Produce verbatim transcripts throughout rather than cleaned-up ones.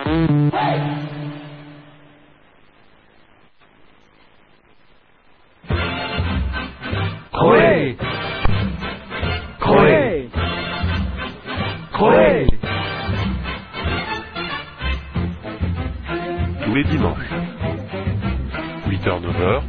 Croé Croé Croé. Tous les dimanches, huit heures neuf heures,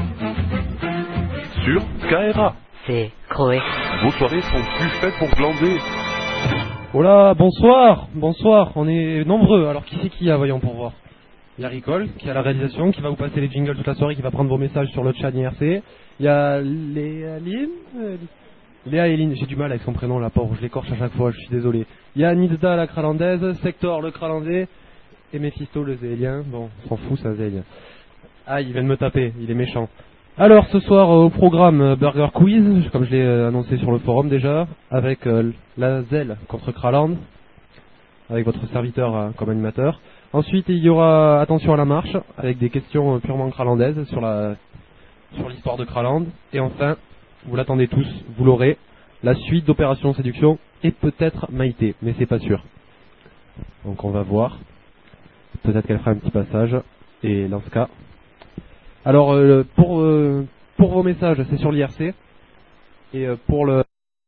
sur K R A. C'est Croé. Vos soirées sont plus faites pour glander. Oh là, bonsoir, bonsoir, on est nombreux, alors qui c'est qui là, voyons pour voir. Il y a Ricole, qui a la réalisation, qui va vous passer les jingles toute la soirée, qui va prendre vos messages sur le chat I R C. Il y a Léa Lynn, euh, Léa et Lynn, j'ai du mal avec son prénom, la pauvre, je l'écorche à chaque fois, je suis désolé. Il y a Nizda la Kralandaise, Sector le Kralandais, et Mephisto le Zéélien, bon, on s'en fout ça Zéélien. Ah, il vient de me taper, il est méchant. Alors ce soir au programme euh, Burger Quiz, comme je l'ai euh, annoncé sur le forum déjà, avec euh, la Zelle contre Kraland, avec votre serviteur euh, comme animateur. Ensuite il y aura Attention à la marche, avec des questions euh, purement kralandaises sur la sur l'histoire de Kraland. Et enfin, vous l'attendez tous, vous l'aurez, la suite d'Opération Séduction et peut-être Maïté, mais c'est pas sûr. Donc on va voir. Peut-être qu'elle fera un petit passage, et dans ce cas... Alors euh, pour euh, pour vos messages c'est sur l'I R C et euh, pour le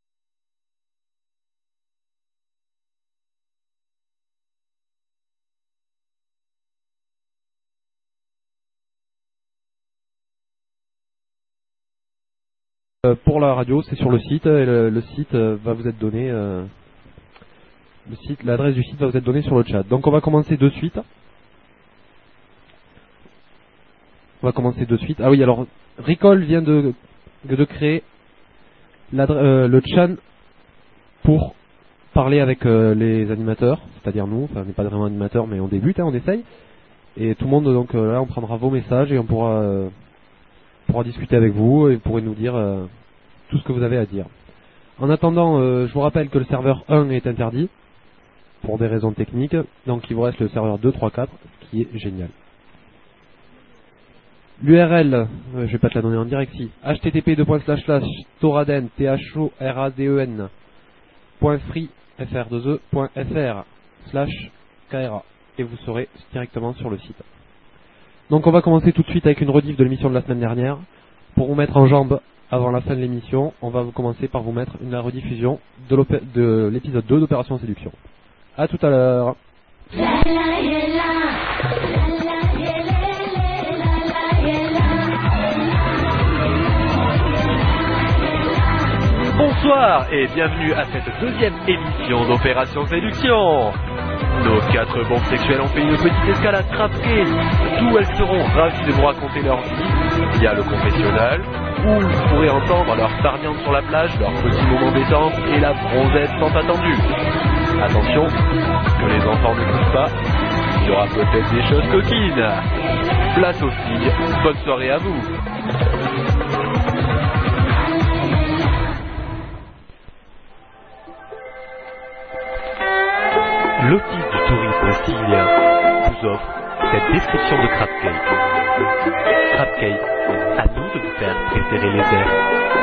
euh, pour la radio c'est sur le site et le, le site euh, va vous être donné euh, le site l'adresse du site va vous être donnée sur le chat. Donc on va commencer de suite. On va commencer de suite. Ah oui, alors Ricole vient de, de créer euh, le chan pour parler avec euh, les animateurs, c'est-à-dire nous. Enfin, on n'est pas vraiment animateurs, mais on débute, hein, on essaye. Et tout le monde, donc euh, là, on prendra vos messages et on pourra, euh, pourra discuter avec vous et vous pourrez nous dire euh, tout ce que vous avez à dire. En attendant, euh, je vous rappelle que le serveur un est interdit pour des raisons techniques. Donc il vous reste le serveur deux, trois, quatre qui est génial. L'U R L, euh, je vais pas te la donner en direct, si. h t t p deux slash slash toraden t h o r a d e n point free f r deux e point f r slash k r a et vous serez directement sur le site. Donc on va commencer tout de suite avec une rediff de l'émission de la semaine dernière. Pour vous mettre en jambe avant la fin de l'émission, on va vous commencer par vous mettre une la rediffusion de, de l'épisode deux d'Opération Séduction. A tout à l'heure. Bonsoir et bienvenue à cette deuxième émission d'Opération Séduction. Nos quatre bombes sexuelles ont fait une petite escalade crapquée, d'où elles seront ravies de vous raconter leur vie. Il y a le confessionnal, où vous pourrez entendre leur farniente sur la plage, leurs petits moments détente et la bronzette tant attendue. Attention, que les enfants n'écoutent pas, il y aura peut-être des choses coquines. Place aux filles, bonne soirée à vous. L'Office du tourisme sicilien vous offre cette description de Crab Cay. Crab Cay, à nous de vous faire préférer les airs.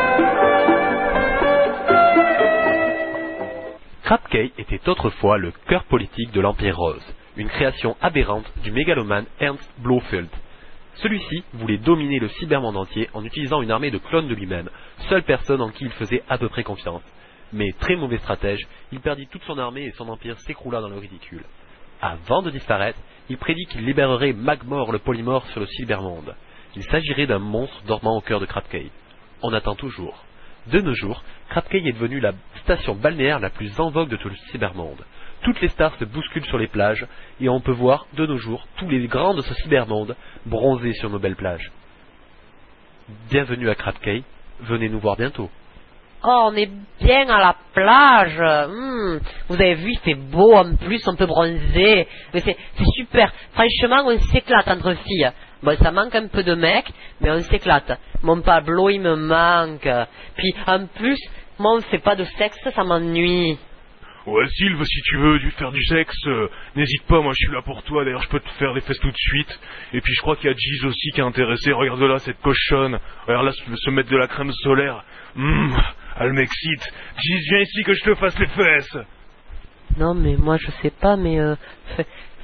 Crab Cay était autrefois le cœur politique de l'Empire Rose, une création aberrante du mégalomane Ernst Blofeld. Celui-ci voulait dominer le cybermonde entier en utilisant une armée de clones de lui-même, seule personne en qui il faisait à peu près confiance. Mais très mauvais stratège, il perdit toute son armée et son empire s'écroula dans le ridicule. Avant de disparaître, il prédit qu'il libérerait Magmor le polymorphe sur le cybermonde. Il s'agirait d'un monstre dormant au cœur de Crab Cay. On attend toujours. De nos jours, Crab Cay est devenue la station balnéaire la plus en vogue de tout le cybermonde. Toutes les stars se bousculent sur les plages et on peut voir, de nos jours, tous les grands de ce cybermonde bronzer sur nos belles plages. Bienvenue à Crab Cay, venez nous voir bientôt. Oh, on est bien à la plage. Mmh. Vous avez vu, il fait beau en plus, on peut bronzer. Mais c'est, c'est super. Franchement, on s'éclate entre filles. Bon, ça manque un peu de mecs, mais on s'éclate. Mon Pablo, il me manque. Puis, en plus, moi, on fait pas de sexe, ça m'ennuie. Ouais, Sylve, si tu veux du faire du sexe, euh, n'hésite pas, moi je suis là pour toi. D'ailleurs, je peux te faire les fesses tout de suite. Et puis, je crois qu'il y a Giz aussi qui est intéressé. Regarde là, cette cochonne. Regarde là, se mettre de la crème solaire. Hum, elle m'excite. Giz, viens ici que je te fasse les fesses. Non, mais moi, je sais pas, mais... Euh,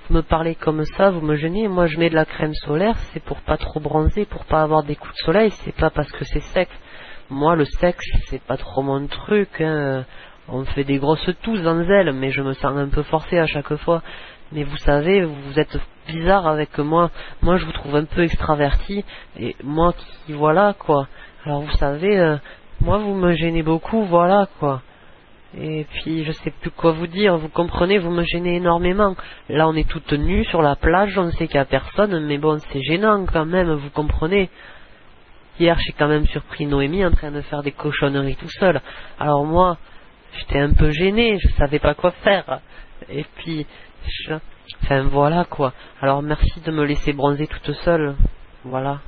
vous me parlez comme ça, vous me gênez. Moi, je mets de la crème solaire, c'est pour pas trop bronzer, pour pas avoir des coups de soleil, c'est pas parce que c'est sec. Moi, le sexe, c'est pas trop mon truc, hein. On me fait des grosses tousses dans elle, mais je me sens un peu forcé à chaque fois. Mais vous savez, vous êtes bizarre avec moi. Moi, je vous trouve un peu extraverti, et moi qui, voilà, quoi. Alors, vous savez, euh, moi, vous me gênez beaucoup, voilà, quoi. Et puis, je sais plus quoi vous dire, vous comprenez, vous me gênez énormément. Là, on est toutes nues sur la plage, on sait qu'il y a personne, mais bon, c'est gênant quand même, vous comprenez. Hier, j'ai quand même surpris Noémie en train de faire des cochonneries tout seul. Alors moi, j'étais un peu gêné, je savais pas quoi faire. Et puis, je... enfin voilà quoi. Alors merci de me laisser bronzer toute seule. Voilà.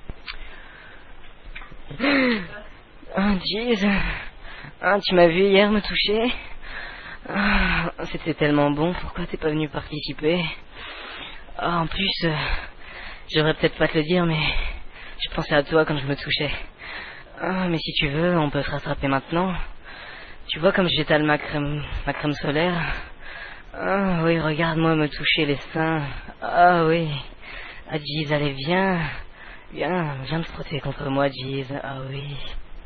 Oh jeez. Ah, tu m'as vu hier me toucher. Ah, c'était tellement bon, pourquoi t'es pas venu participer? Ah, en plus, euh, j'aurais peut-être pas te le dire, mais je pensais à toi quand je me touchais. Ah, mais si tu veux, on peut se rattraper maintenant. Tu vois comme j'étale ma crème, ma crème solaire. Ah oui, regarde-moi me toucher les seins. Ah oui. Ah Jeez, allez viens. Viens, viens te frotter contre moi Jeez. Ah oui.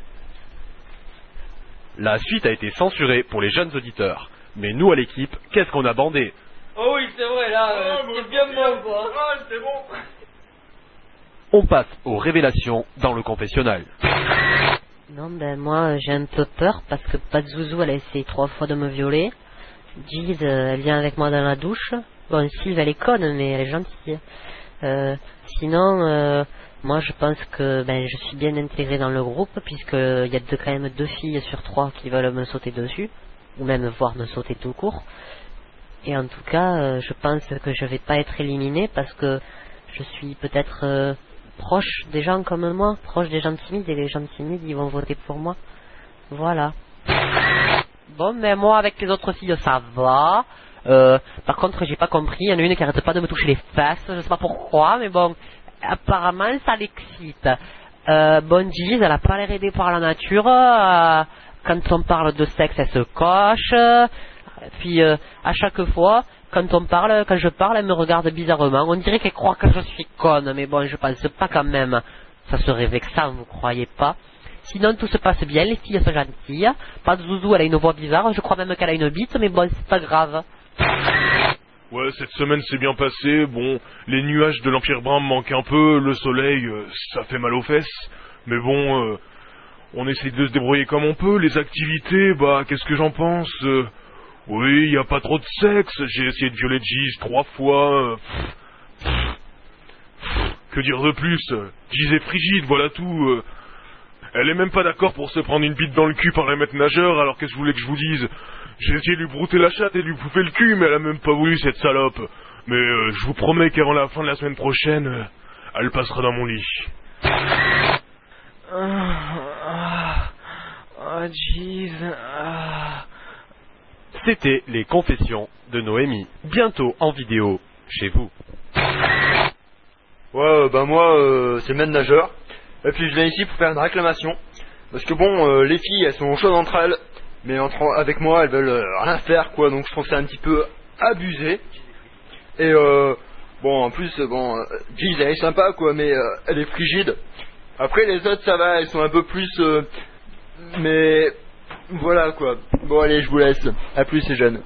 La suite a été censurée pour les jeunes auditeurs. Mais nous à l'équipe, qu'est-ce qu'on a bandé? Oh oui, c'est vrai, là, euh, Ah, c'est bien bon, quoi. Ah, c'est bon. On passe aux révélations dans le confessionnal. Non, ben moi j'ai un peu peur parce que Pazouzou elle a essayé trois fois de me violer. Giz, euh, elle vient avec moi dans la douche. Bon, Sylve elle est conne mais elle est gentille. Euh, sinon, euh, moi je pense que ben je suis bien intégré dans le groupe puisque il y a deux, quand même deux filles sur trois qui veulent me sauter dessus ou même voir me sauter tout court. Et en tout cas, euh, je pense que je vais pas être éliminé parce que je suis peut-être euh, proche des gens comme moi, proche des gens timides, et les gens timides ils vont voter pour moi. Voilà. Bon, mais moi avec les autres filles ça va. Euh, par contre j'ai pas compris, il y en a une qui arrête pas de me toucher les fesses, je sais pas pourquoi, mais bon, apparemment ça l'excite. Euh, bon, Giz, elle a pas l'air aidée par la nature. Euh, quand on parle de sexe, elle se coche. Puis euh, à chaque fois, quand on parle, quand je parle, elle me regarde bizarrement. On dirait qu'elle croit que je suis conne, mais bon, je pense pas quand même. Ça serait vexant, vous croyez pas? Sinon, tout se passe bien, les filles sont gentilles. Pas de Zouzou, elle a une voix bizarre. Je crois même qu'elle a une bite, mais bon, c'est pas grave. Ouais, cette semaine s'est bien passée. Bon, les nuages de l'Empire Brun me manquent un peu. Le soleil, euh, ça fait mal aux fesses. Mais bon, euh, on essaie de se débrouiller comme on peut. Les activités, bah, qu'est-ce que j'en pense? euh, Oui, il y a pas trop de sexe. J'ai essayé de violer Giz trois fois. euh, pff, pff, Que dire de plus? Giz est frigide, voilà tout. euh, Elle est même pas d'accord pour se prendre une bite dans le cul par les maîtres nageurs, alors qu'est-ce que vous voulez que je vous dise? J'ai essayé de lui brouter la chatte et de lui bouffer le cul, mais elle a même pas voulu, cette salope. Mais euh, je vous promets qu'avant la fin de la semaine prochaine, euh, elle passera dans mon lit. Ah, oh, jeez. Ah. C'était les confessions de Noémie. Bientôt en vidéo chez vous. Ouais, bah moi, euh, c'est le maître nageur. Et puis je viens ici pour faire une réclamation. Parce que bon, euh, les filles, elles sont chaudes entre elles. Mais entre, avec moi, elles veulent euh, rien faire, quoi. Donc je trouve que c'est un petit peu abusé. Et euh, bon, en plus, bon, euh, Giz, elle est sympa, quoi. Mais euh, elle est frigide. Après, les autres, ça va, elles sont un peu plus... Euh, mais... Voilà, quoi. Bon, allez, je vous laisse. A plus, c'est jeune.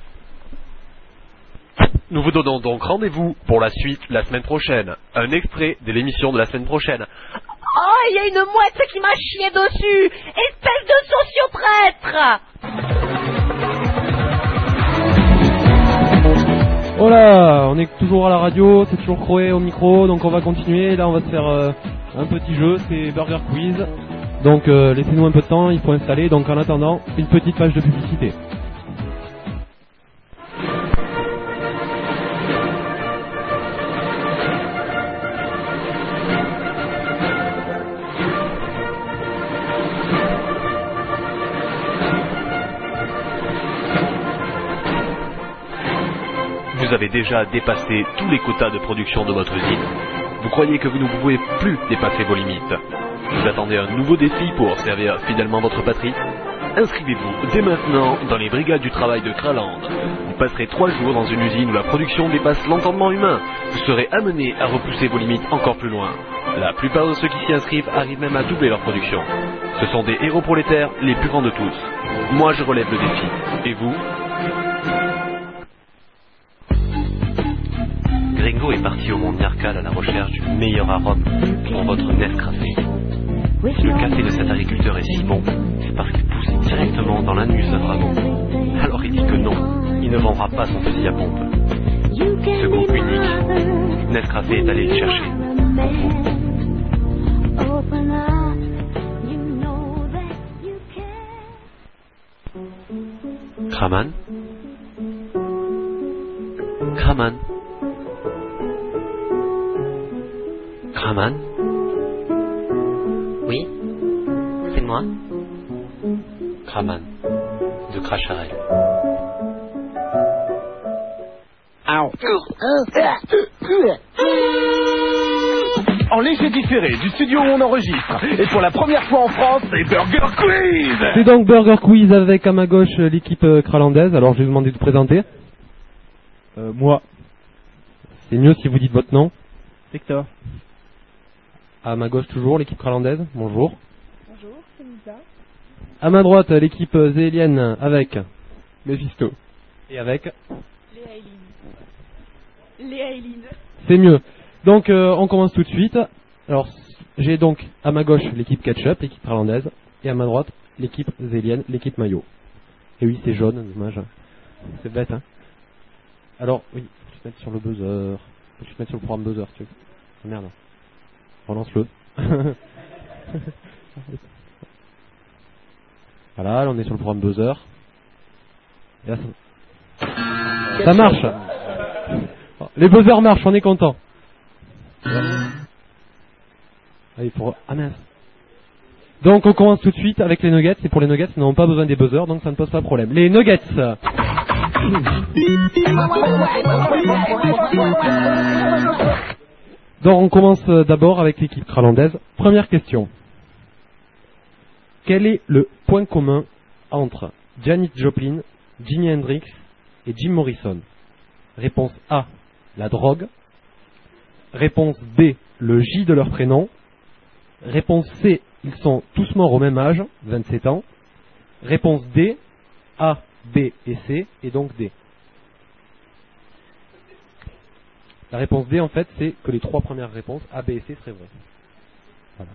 Nous vous donnons donc rendez-vous pour la suite la semaine prochaine. Un extrait de l'émission de la semaine prochaine. Oh, il y a une mouette qui m'a chié dessus! Espèce de socioprêtre! Oh là, on est toujours à la radio, c'est toujours Croé au micro, donc on va continuer. Là, on va se faire euh, un petit jeu, c'est Burger Quiz. Donc euh, laissez-nous un peu de temps, il faut installer. Donc en attendant, une petite page de publicité. Vous avez déjà dépassé tous les quotas de production de votre usine. Vous croyez que vous ne pouvez plus dépasser vos limites. Vous attendez un nouveau défi pour servir fidèlement votre patrie. Inscrivez-vous dès maintenant dans les brigades du travail de Kraland. Vous passerez trois jours dans une usine où la production dépasse l'entendement humain. Vous serez amené à repousser vos limites encore plus loin. La plupart de ceux qui s'y inscrivent arrivent même à doubler leur production. Ce sont des héros prolétaires les plus grands de tous. Moi je relève le défi. Et vous ? Gringo est parti au monde Niarkal à la recherche du meilleur arôme pour votre Nescafé. Si le café de cet agriculteur est si bon, c'est parce qu'il pousse directement dans l'anus d'un dragon. Alors il dit que non, il ne vendra pas son fusil à pompe. Ce goût unique, Nescafé est allé le chercher. Kraman Kraman Kraman Oui, c'est moi. Kraman, de Cracharel. En léger différé du studio où on enregistre. Et pour la première fois en France, c'est Burger Quiz. C'est donc Burger Quiz avec à ma gauche l'équipe euh, kralandaise. Alors je vais vous demander de vous présenter. Euh, moi. C'est mieux si vous dites votre nom. Victor. À ma gauche toujours l'équipe kralandaise. Bonjour. Bonjour, c'est Lisa. À ma droite l'équipe euh, zélienne avec Mephisto. Et avec Léa Eileen. Léa Eileen. C'est mieux. Donc euh, on commence tout de suite. Alors j'ai donc à ma gauche l'équipe Ketchup, l'équipe irlandaise, et à ma droite l'équipe zélienne, l'équipe maillot. Et oui, c'est jaune, dommage. C'est bête, hein. Alors oui, faut que tu te mettes sur le buzzer. Faut que tu te mettes sur le programme buzzer, tu veux. Oh, merde. Relance-le. Voilà, là on est sur le programme buzzer. Et là, ça... ça marche. Les buzzers marchent, on est content. Allez, pour... Ah mince. Donc on commence tout de suite avec les nuggets. Et pour les nuggets, ils n'ont pas besoin des buzzers, donc ça ne pose pas de problème. Les nuggets. Donc on commence d'abord avec l'équipe kralandaise. Première question. Quel est le point commun entre Janis Joplin, Jimi Hendrix et Jim Morrison? Réponse A, la drogue. Réponse B, le J de leur prénom. Réponse C, ils sont tous morts au même âge, vingt-sept ans. Réponse D, A, B et C, et donc D. La réponse D, en fait, c'est que les trois premières réponses, A, B et C, seraient vraies. Voilà.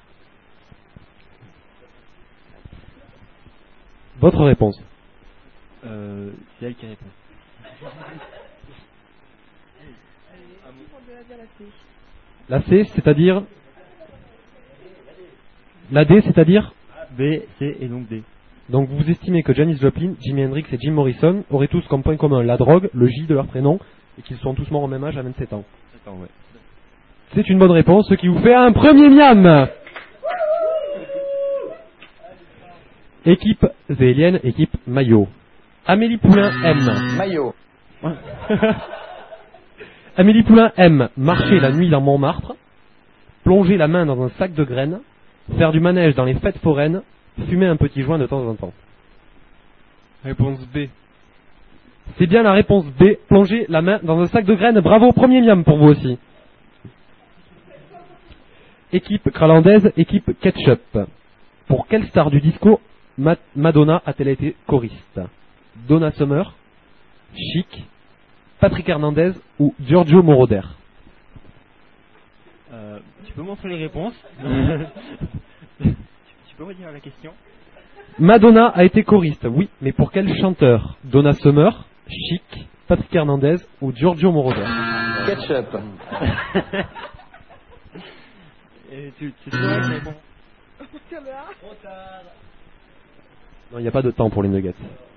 Votre réponse? Euh, c'est elle qui répond. La C, c'est-à-dire? La D, c'est-à-dire? B, C et donc D. Donc vous estimez que Janis Joplin, Jimi Hendrix et Jim Morrison auraient tous comme point commun la drogue, le J de leur prénom, et qu'ils sont tous morts au même âge à vingt-sept ans. Attends, ouais. C'est une bonne réponse, ce qui vous fait un premier miam. Équipe zélienne, équipe maillot. Amélie Poulain aime. Maillot. Amélie Poulain aime marcher la nuit dans Montmartre, plonger la main dans un sac de graines, faire du manège dans les fêtes foraines, fumer un petit joint de temps en temps. Réponse B. C'est bien la réponse B, plonger la main dans un sac de graines. Bravo, premier miam pour vous aussi. Équipe kralandaise, équipe ketchup. Pour quelle star du disco Ma- Madonna a-t-elle été choriste? Donna Summer, Chic, Patrick Hernandez ou Giorgio Moroder? Euh, tu peux montrer les réponses? tu, tu peux redire la question? Madonna a été choriste, oui, mais pour quel chanteur? Donna Summer, Chic, Patrick Hernandez ou Giorgio Moroder? Ketchup. Et tu, tu saurais la réponse? Non, il n'y a pas de temps pour les nuggets.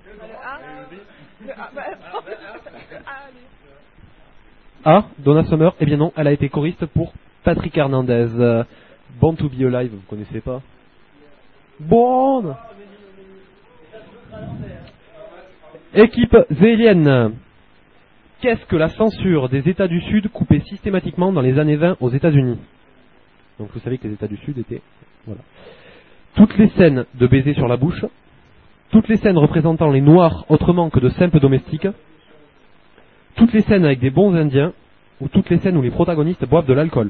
Ah, Donna Summer? Eh bien non, elle a été choriste pour Patrick Hernandez. Euh, Born to be Alive, vous connaissez pas? Bon. Équipe zélienne. Qu'est-ce que la censure des États du Sud coupait systématiquement dans les années vingt aux États-Unis? Donc vous savez que les États du Sud étaient... Voilà. Toutes les scènes de baiser sur la bouche, toutes les scènes représentant les noirs autrement que de simples domestiques, toutes les scènes avec des bons indiens, ou toutes les scènes où les protagonistes boivent de l'alcool.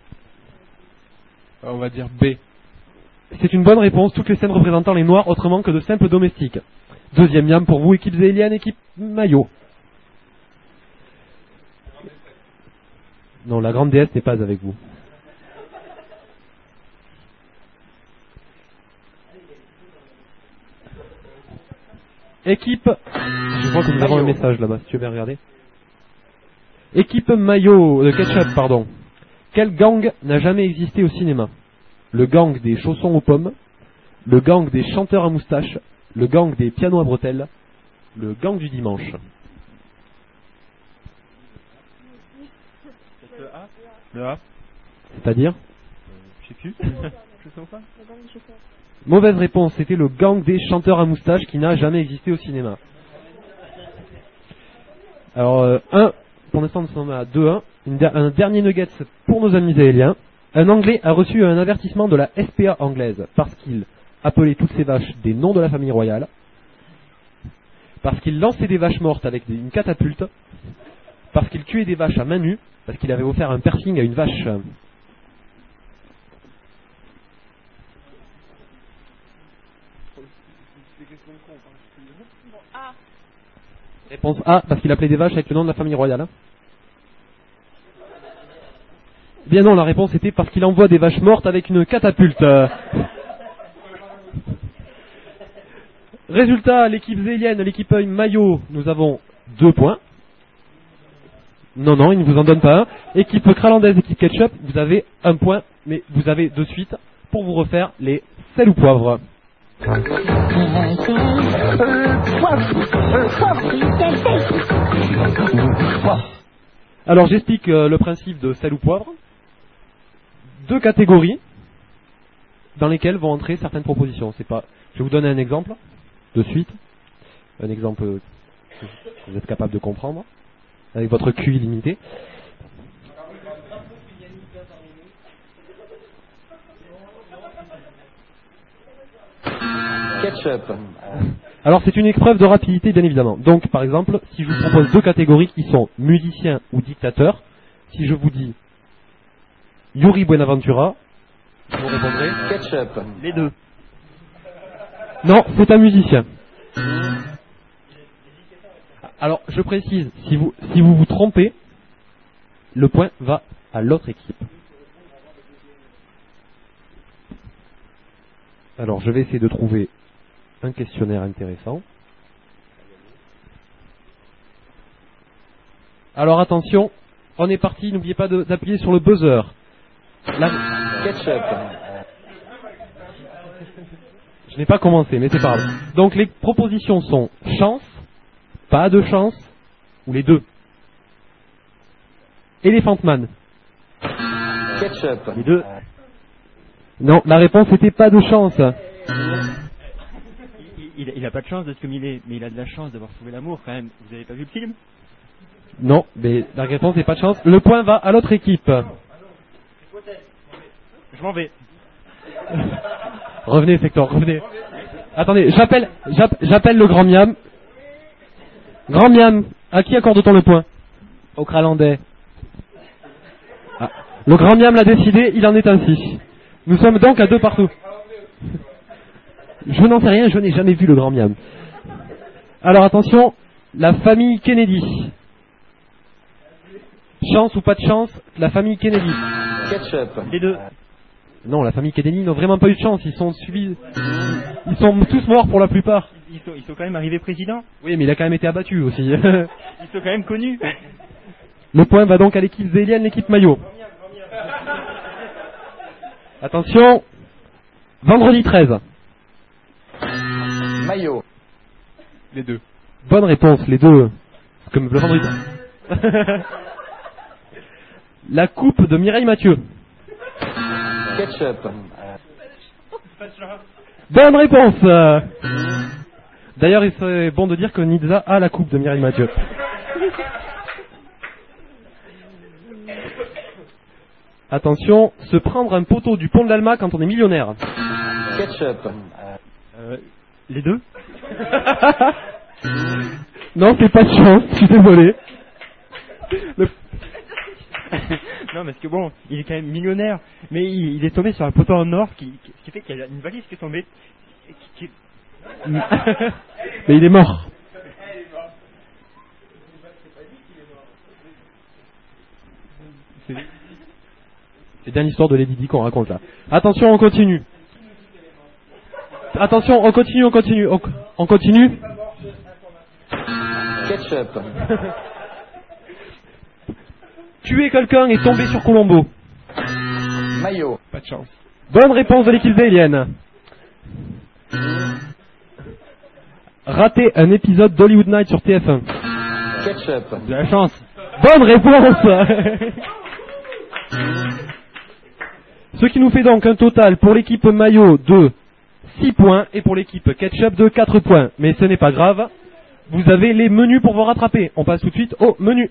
On va dire B. C'est une bonne réponse, toutes les scènes représentant les noirs autrement que de simples domestiques. Deuxième yam pour vous, équipe zéhélienne, équipe maillot. Non, la grande déesse n'est pas avec vous. Équipe... Je crois que nous avons un message là-bas, si tu veux bien regarder. Équipe maillot, de ketchup, pardon. Quel gang n'a jamais existé au cinéma? Le gang des chaussons aux pommes, le gang des chanteurs à moustache, le gang des pianos à bretelles, le gang du dimanche. Le A. Le A. C'est-à-dire? Je sais plus. Je sais pas. Mauvaise réponse, c'était le gang des chanteurs à moustache qui n'a jamais existé au cinéma. Alors, euh, un, pour l'instant nous sommes à deux un. Une der- un dernier nugget pour nos amis zéhéliens. Un Anglais a reçu un avertissement de la S P A anglaise parce qu'il appelait toutes ses vaches des noms de la famille royale, parce qu'il lançait des vaches mortes avec des- une catapulte, parce qu'il tuait des vaches à main nue, parce qu'il avait offert un piercing à une vache. Réponse A, parce qu'il appelait des vaches avec le nom de la famille royale. Hein. Bien non, la réponse était parce qu'il envoie des vaches mortes avec une catapulte. Résultat, l'équipe zéhélienne, l'équipe maillot, nous avons deux points. Non, non, il ne vous en donne pas un. Équipe cralandaise, équipe ketchup, vous avez un point, mais vous avez de suite pour vous refaire les sel ou poivre. Alors j'explique euh, le principe de sel ou poivre. Deux catégories dans lesquelles vont entrer certaines propositions. C'est pas. Je vais vous donner un exemple de suite, un exemple que vous êtes capable de comprendre avec votre Q I limité. Ketchup. Alors c'est une épreuve de rapidité bien évidemment. Donc par exemple, si je vous propose deux catégories qui sont musiciens ou dictateurs, si je vous dis Yuri Buenaventura, vous répondrez Ketchup. Les deux. Non, c'est un musicien. Alors je précise, si vous si vous vous trompez, le point va à l'autre équipe. Alors je vais essayer de trouver un questionnaire intéressant. Alors attention, on est parti, n'oubliez pas de- d'appuyer sur le buzzer. La... Ketchup. Je n'ai pas commencé, mais c'est pas grave. Donc les propositions sont chance, pas de chance, ou les deux. Elephant Man. Ketchup. Les deux. Non, la réponse était pas de chance. Il, il, il a pas de chance d'être comme il est, mais il a de la chance d'avoir trouvé l'amour quand même. Vous avez pas vu le film? Non, mais la réponse n'est pas de chance. Le point va à l'autre équipe. Je m'en vais. Revenez, Sector, revenez. Attendez, j'appelle, j'app- j'appelle le grand miam. Grand miam, à qui accorde-t-on le point? Au Cralandais. Ah, le grand miam l'a décidé, il en est ainsi. Nous sommes donc à deux partout. Je n'en sais rien, je n'ai jamais vu le grand miam. Alors attention, la famille Kennedy. Chance ou pas de chance, la famille Kennedy. Ketchup. Les deux. Non, la famille Kennedy n'a vraiment pas eu de chance, ils sont suivis. Ils sont tous morts pour la plupart. Ils sont, ils sont quand même arrivés président. Oui, mais il a quand même été abattu aussi. Ils sont quand même connus. Le point va donc à l'équipe zéhélienne, l'équipe maillot. Attention, vendredi treize. Maillot. Les deux. Bonne réponse, les deux. Comme le vendredi. La coupe de Mireille Mathieu. Ketchup. Bonne réponse. D'ailleurs, il serait bon de dire que Nizza a la coupe de Mireille Mathieu. Attention, se prendre un poteau du pont de l'Alma quand on est millionnaire. Ketchup. Euh, Les deux? Non, c'est pas de chance, je suis désolé. Le... Non, parce que bon, il est quand même millionnaire, mais il, il est tombé sur un poteau en or qui, qui, qui fait qu'il y a une valise qui est tombée. Qui, qui... Mais il est mort. C'est bien l'histoire de Lady Di qu'on raconte là. Attention, on continue. Attention, on continue, on continue, on, on continue. Ketchup. Tuer quelqu'un et tomber sur Colombo. Maillot. Pas de chance. Bonne réponse de l'équipe vélienne. Rater un épisode d'Hollywood Night sur T F un. Ketchup. De la chance. Bonne réponse. Ce qui nous fait donc un total pour l'équipe maillot de six points et pour l'équipe ketchup de quatre points. Mais ce n'est pas grave, vous avez les menus pour vous rattraper. On passe tout de suite au menu.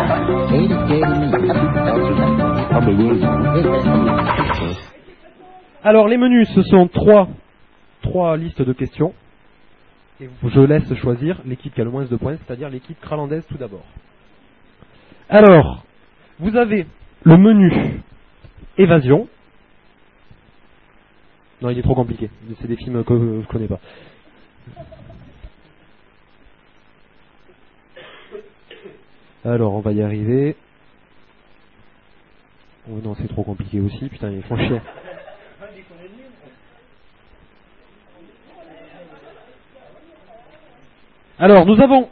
Alors les menus, ce sont trois, trois listes de questions. Et je laisse choisir l'équipe qui a le moins de points, c'est-à-dire l'équipe cralandaise tout d'abord. Alors, vous avez le menu évasion. Non, il est trop compliqué. C'est des films que je ne connais pas. Alors, on va y arriver. Oh non, c'est trop compliqué aussi. Putain, ils font chier. Alors, nous avons...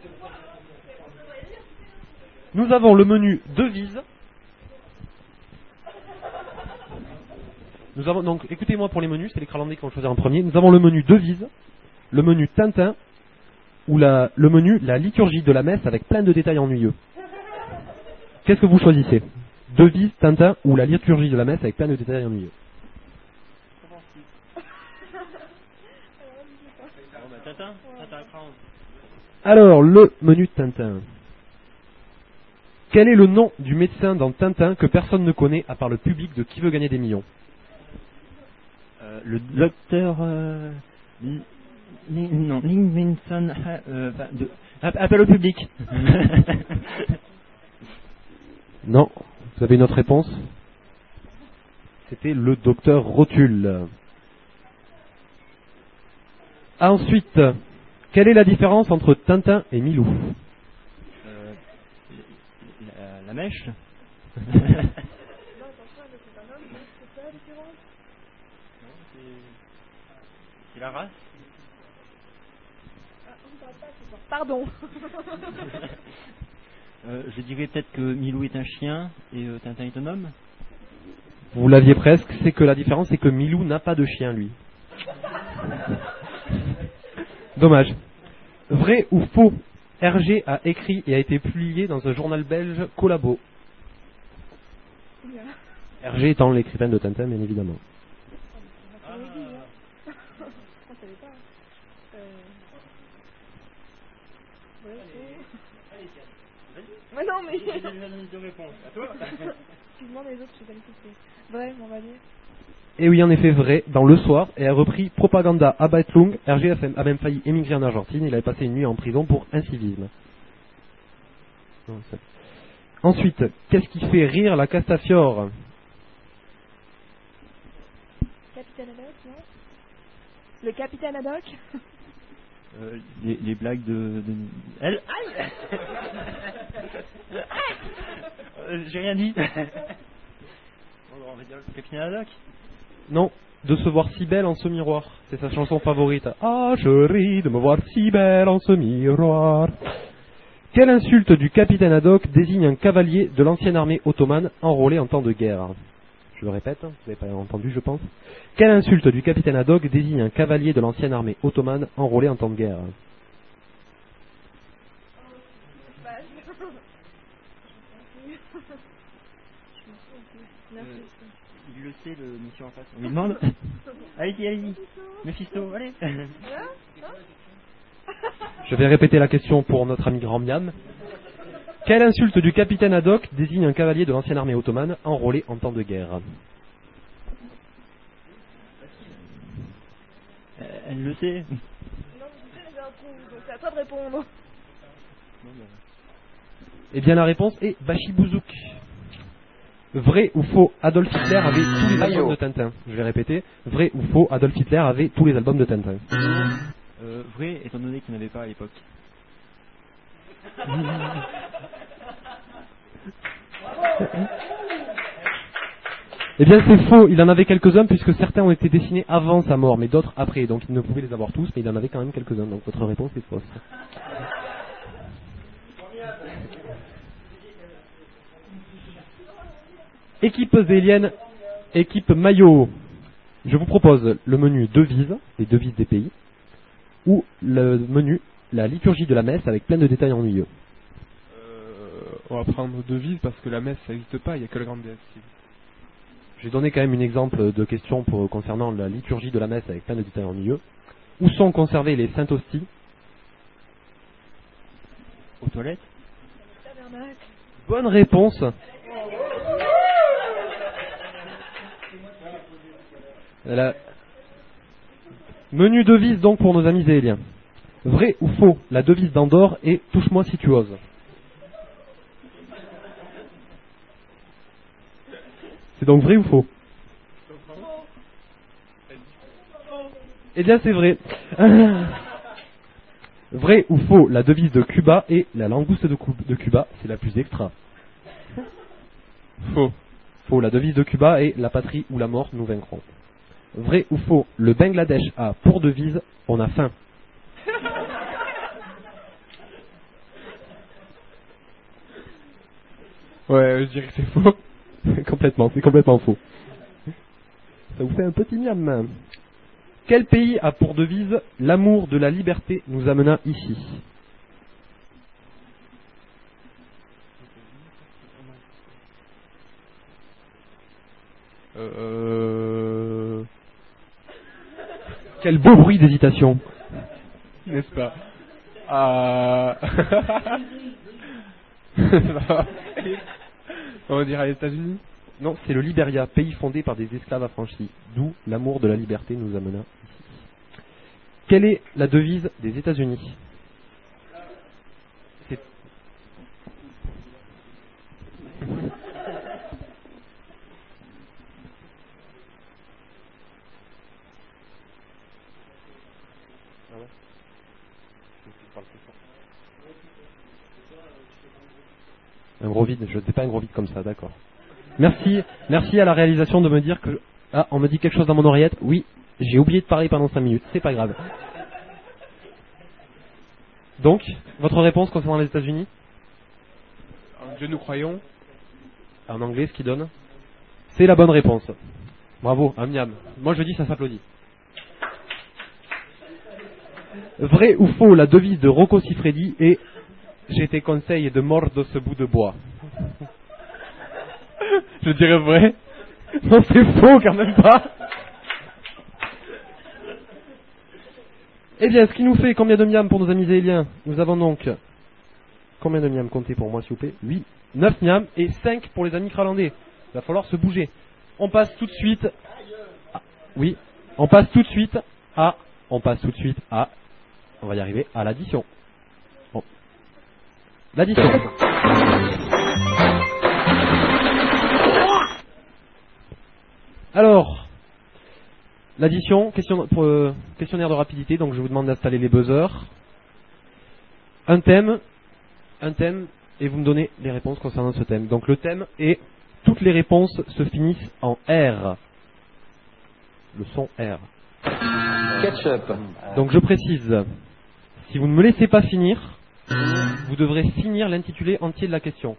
Nous avons le menu devise. Nous avons donc, écoutez-moi pour les menus, c'est les cralandais qui vont choisir en premier. Nous avons le menu devise, le menu Tintin, ou la, le menu la liturgie de la messe avec plein de détails ennuyeux. Qu'est-ce que vous choisissez? Devise, Tintin ou la liturgie de la messe avec plein de détails ennuyeux? Alors, le menu Tintin. Quel est le nom du médecin dans Tintin que personne ne connaît à part le public de Qui veut gagner des millions? Euh, le docteur... Euh, Li- Li- non, Livingston... Euh, de, appel au public. Non, vous avez une autre réponse? C'était le docteur Rotule. Ensuite, quelle est la différence entre Tintin et Milou? euh, la, la mèche. C'est la race. Pardon. euh, je dirais peut-être que Milou est un chien et euh, Tintin est un homme. Vous l'aviez presque, c'est que la différence c'est que Milou n'a pas de chien lui. Dommage. Vrai ou faux? Hergé a écrit et a été publié dans un journal belge Collabo. Hergé étant l'écrivain de Tintin, bien évidemment. Mais non, mais... J'ai déjà donné deux réponses. À toi. Tu demandes les autres, je sais pas les citer. Vrai, on va dire. Et oui, en effet, vrai, dans Le Soir, et a repris Propaganda Arbeitlung. Hergé a même failli émigrer en Argentine, il avait passé une nuit en prison pour incivisme. Non, ça... Ensuite, qu'est-ce qui fait rire la Castafiore? Capitaine Haddock, non? Le capitaine Haddock? euh, les, les blagues de... de... Elle... Aïe. euh, J'ai rien dit. On va dire le capitaine Haddock. Non, de se voir si belle en ce miroir. C'est sa chanson favorite. Ah, je ris de me voir si belle en ce miroir. Quelle insulte du capitaine Haddock désigne un cavalier de l'ancienne armée ottomane enrôlé en temps de guerre? Je le répète, vous n'avez pas entendu, je pense. Quelle insulte du capitaine Haddock désigne un cavalier de l'ancienne armée ottomane enrôlé en temps de guerre? Il le sait, le monsieur en face. On lui demande. Allez-y, allez-y. Mephisto, allez. Je vais répéter la question pour notre ami Grand Miam. Quelle insulte du capitaine Haddock désigne un cavalier de l'ancienne armée ottomane enrôlé en temps de guerre? euh, Elle le sait. donc c'est à toi de répondre. Eh bien, la réponse est Bachibouzouk. Vrai ou faux, Adolf Hitler avait tous les albums de Tintin. Je vais répéter. Vrai ou faux, Adolf Hitler avait tous les albums de Tintin. Euh, vrai, étant donné qu'il n'y en avait pas à l'époque. Eh bien, c'est faux. Il en avait quelques-uns puisque certains ont été dessinés avant sa mort, mais d'autres après. Donc, il ne pouvait les avoir tous, mais il en avait quand même quelques-uns. Donc, votre réponse est fausse. Équipe zélienne, équipe maillot. Je vous propose le menu devises, les devises des pays, ou le menu la liturgie de la messe avec plein de détails ennuyeux. Euh, on va prendre devises parce que la messe ça n'existe pas, il n'y a que la grande déesse. J'ai donné quand même un exemple de question pour, concernant la liturgie de la messe avec plein de détails ennuyeux. Où sont conservées les saintes hosties? Aux toilettes. Bonne réponse. La... Menu devise donc pour nos amis zéhéliens. Vrai ou faux, la devise d'Andorre est « Touche-moi si tu oses ». C'est donc vrai ou faux? Eh bien c'est vrai. Vrai ou faux, la devise de Cuba est « La langouste de, de Cuba, c'est la plus extra ». Faux. Faux, la devise de Cuba est « La patrie ou la mort, nous vaincrons ». Vrai ou faux, le Bangladesh a pour devise « On a faim ». Ouais, je dirais que c'est faux. Complètement, c'est complètement faux. Ça vous fait un petit miam. Quel pays a pour devise « L'amour de la liberté nous amena ici » Euh... Quel beau bruit d'hésitation. N'est-ce pas? Ah. On va dire à les États-Unis? Non, c'est le Libéria, pays fondé par des esclaves affranchis, d'où l'amour de la liberté nous amena ici. Quelle est la devise des États-Unis? C'est... Un gros vide, je ne sais pas un gros vide comme ça, d'accord. Merci, merci à la réalisation de me dire que... Ah, on me dit quelque chose dans mon oreillette. Oui, j'ai oublié de parler pendant cinq minutes, c'est pas grave. Donc, votre réponse concernant les États-Unis? En Dieu nous croyons. En anglais, ce qui donne? C'est la bonne réponse. Bravo, un miam. Moi je dis ça s'applaudit. Vrai ou faux, la devise de Rocco Siffredi est « J'ai tes conseils de mordre ce bout de bois ». Je dirais vrai. Non, c'est faux quand même pas. Eh bien, ce qui nous fait combien de miam pour nos amis zéhéliens? Nous avons donc... Combien de miam? Comptez pour moi s'il vous plaît. huit, neuf miam et cinq pour les amis kralandais. Il va falloir se bouger. On passe tout de suite... À... Oui, on passe tout de suite à... On passe tout de suite à... On va y arriver à l'addition. Bon. L'addition. Alors, l'addition, question, pour, euh, questionnaire de rapidité, donc je vous demande d'installer les buzzers. Un thème, un thème, et vous me donnez les réponses concernant ce thème. Donc le thème est, toutes les réponses se finissent en R. Le son R. Ketchup. Donc je précise, si vous ne me laissez pas finir, vous devrez finir l'intitulé entier de la question.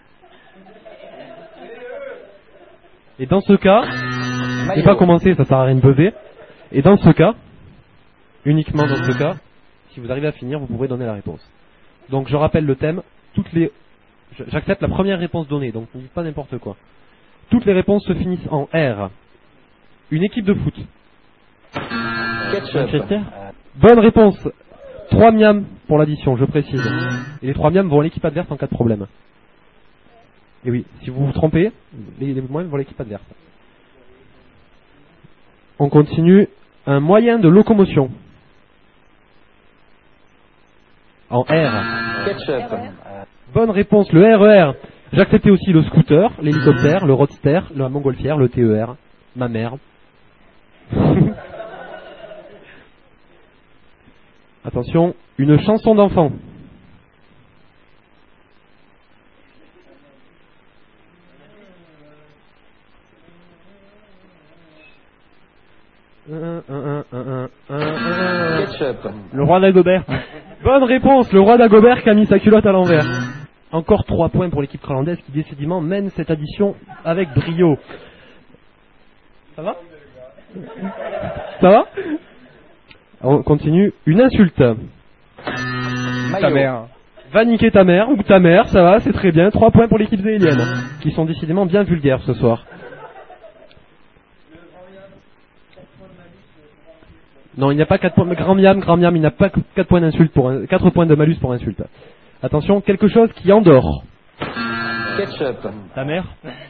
Et dans ce cas, je n'ai pas commencé, ça sert à rien de buzzer. Et dans ce cas, uniquement dans ce cas, si vous arrivez à finir, vous pourrez donner la réponse. Donc je rappelle le thème, toutes les... J'accepte la première réponse donnée, donc ne dites pas n'importe quoi. Toutes les réponses se finissent en R. Une équipe de foot. Ketchup. Bonne réponse. trois miams pour l'addition, je précise. Et les trois miams vont à l'équipe adverse en cas de problème. Et oui, si vous vous trompez, les, les moyens vont à l'équipe adverse. On continue. Un moyen de locomotion. En R. Ketchup. Bonne réponse, le R E R. J'acceptais aussi le scooter, l'hélicoptère, le roadster, la montgolfière, le T E R. Ma mère. Attention, une chanson d'enfant. Un, un, un, un, un, un. Ketchup. Le roi d'Agobert. Bonne réponse, le roi d'Agobert qui a mis sa culotte à l'envers. Encore trois points pour l'équipe kralandaise qui décidément mène cette addition avec brio. Ça va? Ça va? On continue. Une insulte. Ta mère. Va niquer ta mère ou ta mère, ça va, c'est très bien. Trois points pour l'équipe zéhélienne, qui sont décidément bien vulgaires ce soir. Non, il n'y a pas quatre points. Grand miam, grand miam, il n'y a pas quatre points d'insulte pour un, quatre points de malus pour insulte. Attention, quelque chose qui endort. Ketchup. Ta mère.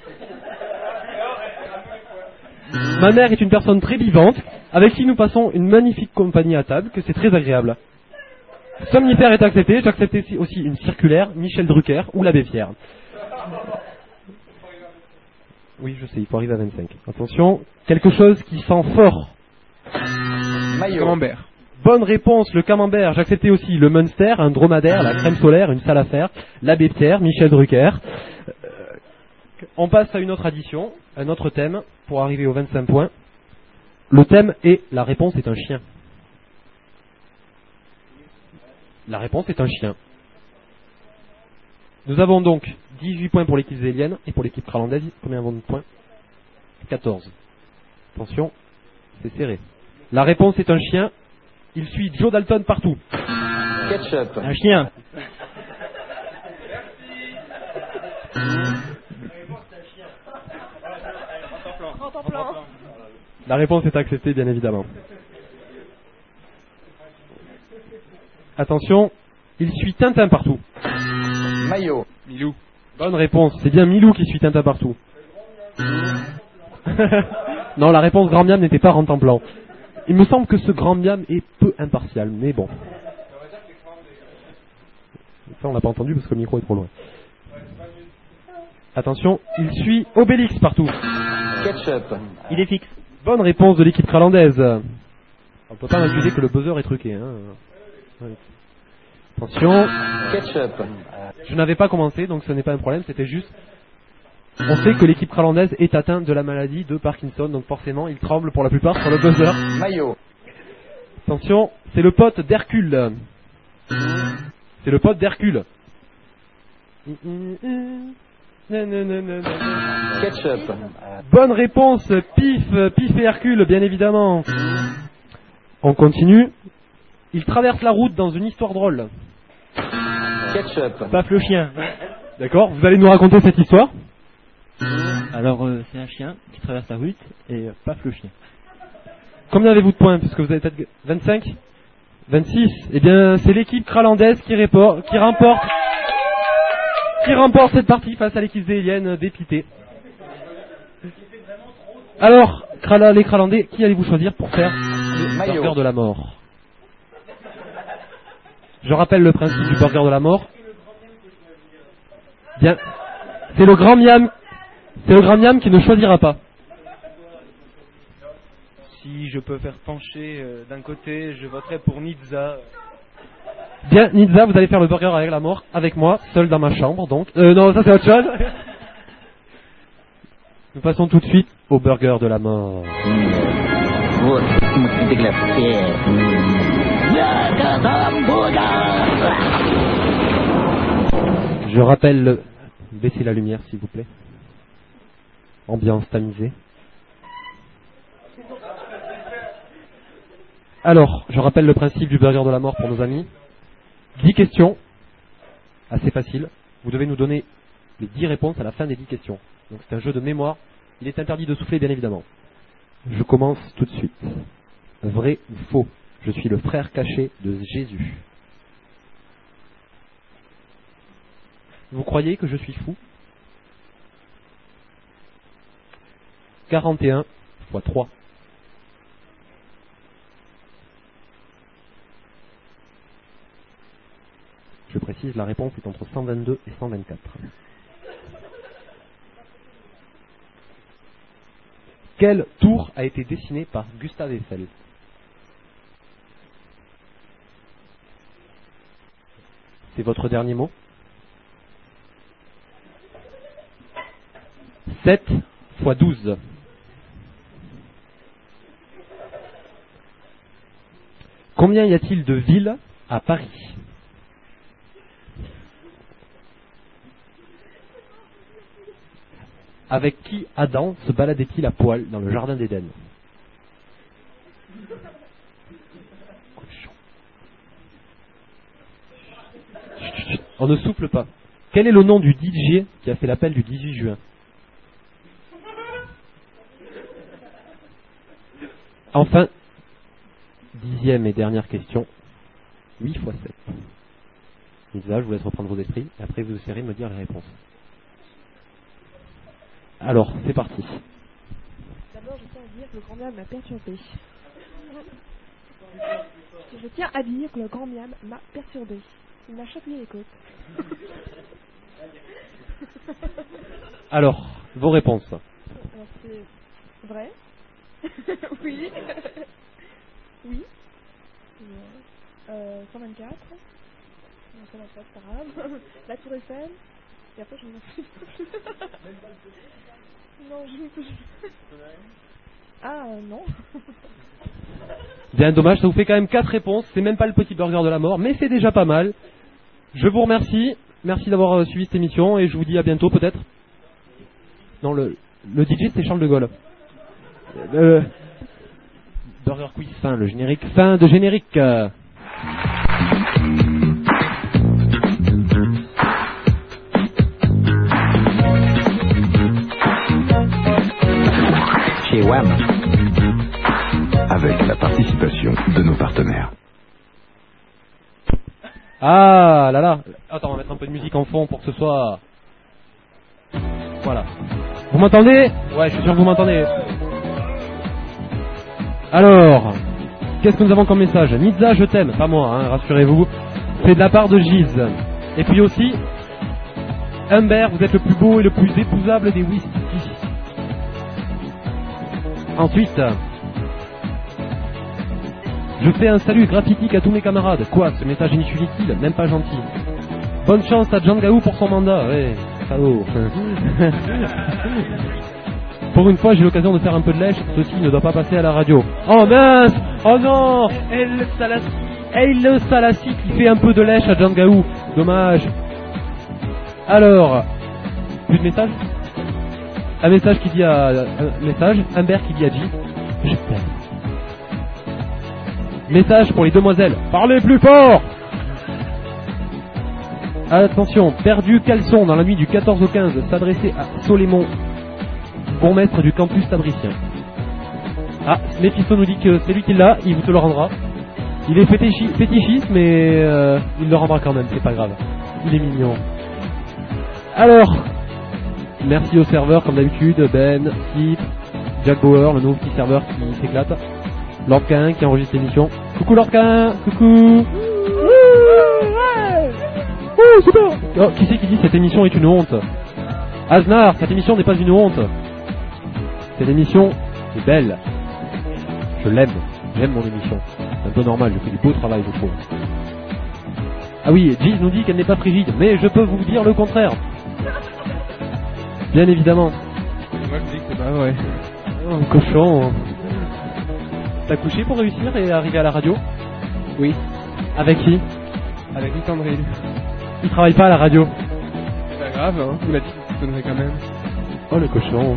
Ma mère est une personne très vivante, avec qui nous passons une magnifique compagnie à table, que c'est très agréable. Somnifère est accepté, j'acceptais aussi une circulaire, Michel Drucker ou l'abbé Pierre. Oui, je sais, il faut arriver à vingt-cinq. Attention, quelque chose qui sent fort. Maillot. Camembert. Bonne réponse, le camembert. J'acceptais aussi le Munster, un dromadaire, la crème solaire, une salle à faire, l'abbé Pierre, Michel Drucker. Euh, on passe à une autre addition, un autre thème, pour arriver aux vingt-cinq points. Le thème est la réponse est un chien. La réponse est un chien. Nous avons donc dix-huit points pour l'équipe zéhélienne et pour l'équipe kralandaise. Combien avons-nous de points? quatorze. Attention, c'est serré. La réponse est un chien. Il suit Joe Dalton partout. Ketchup. Un chien. La réponse est acceptée, bien évidemment. Attention, il suit Tintin partout. Maillot. Milou. Bonne réponse, c'est bien Milou qui suit Tintin partout. Non, la réponse grand miam n'était pas rentemplant. Il me semble que ce grand miam est peu impartial, mais bon. Ça, on l'a pas entendu parce que le micro est trop loin. Attention, il suit Obélix partout. Ketchup. Il est fixe. Bonne réponse de l'équipe kralandaise. On ne peut pas m'accuser que le buzzer est truqué. Hein. Attention. Ketchup. Je n'avais pas commencé, donc ce n'est pas un problème, c'était juste... On sait que l'équipe kralandaise est atteinte de la maladie de Parkinson, donc forcément, il tremble pour la plupart sur le buzzer. Maillot. Attention, c'est le pote d'Hercule. C'est le pote d'Hercule. Ketchup. Bonne réponse, Pif, Pif et Hercule, bien évidemment. On continue. Il traverse la route dans une histoire drôle. Ketchup. Paf le chien. D'accord, vous allez nous raconter cette histoire? Alors euh, c'est un chien qui traverse la route et euh, paf le chien. Combien avez-vous de points? Puisque vous avez peut-être vingt-cinq? vingt-six. Eh bien, c'est l'équipe kralandaise qui, répor- qui remporte qui remporte cette partie face à l'équipe zéhélienne dépitée. Alors, Krala, les kralandais, qui allez-vous choisir pour faire le Maillot. burger de la mort? Je rappelle le principe du burger de la mort. Bien, c'est le grand miam, c'est le grand miam qui ne choisira pas. Si je peux faire pencher euh, d'un côté, je voterai pour Nizza. Bien, Nizza, vous allez faire le burger avec la mort, avec moi, seul dans ma chambre, donc. Euh, non, ça c'est autre chose. Nous passons tout de suite au burger de la mort. Je rappelle, le... baissez la lumière s'il vous plaît. Ambiance tamisée. Alors, je rappelle le principe du burger de la mort pour nos amis. dix questions, assez facile. Vous devez nous donner les dix réponses à la fin des dix questions. Donc c'est un jeu de mémoire. Il est interdit de souffler, bien évidemment. Je commence tout de suite. Vrai ou faux? Je suis le frère caché de Jésus. Vous croyez que je suis fou? quarante et un fois trois. précise, la réponse est entre cent vingt-deux et cent vingt-quatre. Quelle tour a été dessinée par Gustave Eiffel? C'est votre dernier mot? sept fois douze. Combien y a-t-il de villes à Paris? Avec qui Adam se baladait-il à poil dans le jardin d'Éden? On ne souffle pas. Quel est le nom du D J qui a fait l'appel du dix-huit juin? Enfin, dixième et dernière question. huit fois sept. Lisa, je vous laisse reprendre vos esprits, et après vous essayerez de me dire les réponses. Alors, c'est parti. D'abord, je tiens à dire que le grand miam m'a perturbé. Je tiens à dire que le grand miam m'a perturbé. Il m'a chatouillé les côtes. Alors, vos réponses. Alors, c'est vrai. Oui. Oui. Euh, cent vingt-quatre. Non, cent vingt-quatre, c'est pas grave. La Tour Eiffel. Et après, je me souviens plus. Non, je ne peux plus. Ah, euh, non. Bien dommage, ça vous fait quand même quatre réponses. C'est même pas le petit burger de la mort, mais c'est déjà pas mal. Je vous remercie. Merci d'avoir euh, suivi cette émission et je vous dis à bientôt peut-être. Non, le, le D J c'est Charles de Gaulle. Le Burger Quiz fin, le générique fin de générique. Chez W A M, avec la participation de nos partenaires. Ah là là. Attends, on va mettre un peu de musique en fond pour que ce soit... Voilà. Vous m'entendez? Ouais, je suis sûr que vous m'entendez. Alors, qu'est-ce que nous avons comme message? Nizza, je t'aime. Pas moi, hein, rassurez-vous. C'est de la part de Giz. Et puis aussi, Humbert, vous êtes le plus beau et le plus épousable des Whisky. Ensuite, je fais un salut graphitique à tous mes camarades. Quoi, ce message est inutile, même pas gentil. Bonne chance à Djangaou pour son mandat. Ouais, salaud. Pour une fois, j'ai l'occasion de faire un peu de lèche. Ceci ne doit pas passer à la radio. Oh mince! Oh non! El Salassi. El Salassi qui fait un peu de lèche à Djangaou. Dommage. Alors, plus de message? Un message qui dit à... Un message. Humbert qui dit à J. Je t'aime. Message pour les demoiselles. Parlez plus fort! Attention, perdu caleçon dans la nuit du quatorze au quinze, s'adresser à Solémon, bourgmestre du campus tabricien. Ah, Méphisto nous dit que c'est lui qui l'a, il vous te le rendra. Il est fétichi- fétichiste, mais euh, il le rendra quand même, c'est pas grave. Il est mignon. Alors, merci au serveur comme d'habitude, Ben, Skip, Jack Bauer, le nouveau petit serveur qui s'éclate. Lord Cain qui enregistre l'émission. Coucou Lord Cain, coucou. Oh, super. Oh, qui c'est qui dit cette émission est une honte? Aznar, cette émission n'est pas une honte. Cette émission est belle. Je l'aime. J'aime mon émission. C'est un peu normal, je fais du beau travail, je trouve. Ah oui, Giz nous dit qu'elle n'est pas frigide, mais je peux vous dire le contraire. Bien évidemment. Moi je dis que c'est pas vrai. Oh, cochon. T'as couché pour réussir et arriver à la radio? Oui. Avec qui? Avec Nick André. Il travaille pas à la radio. C'est pas grave, hein. Il m'a dit que tu donnerais quand même. Oh le cochon.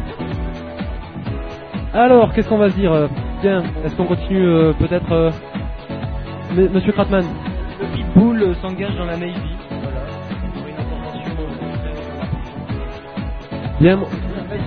Alors, qu'est-ce qu'on va se dire? Tiens, est-ce qu'on continue euh, peut-être euh, M- Monsieur Kratman? Le Pitbull euh, s'engage dans la Navy. Voilà. Pour une information euh, très... Bien, mon,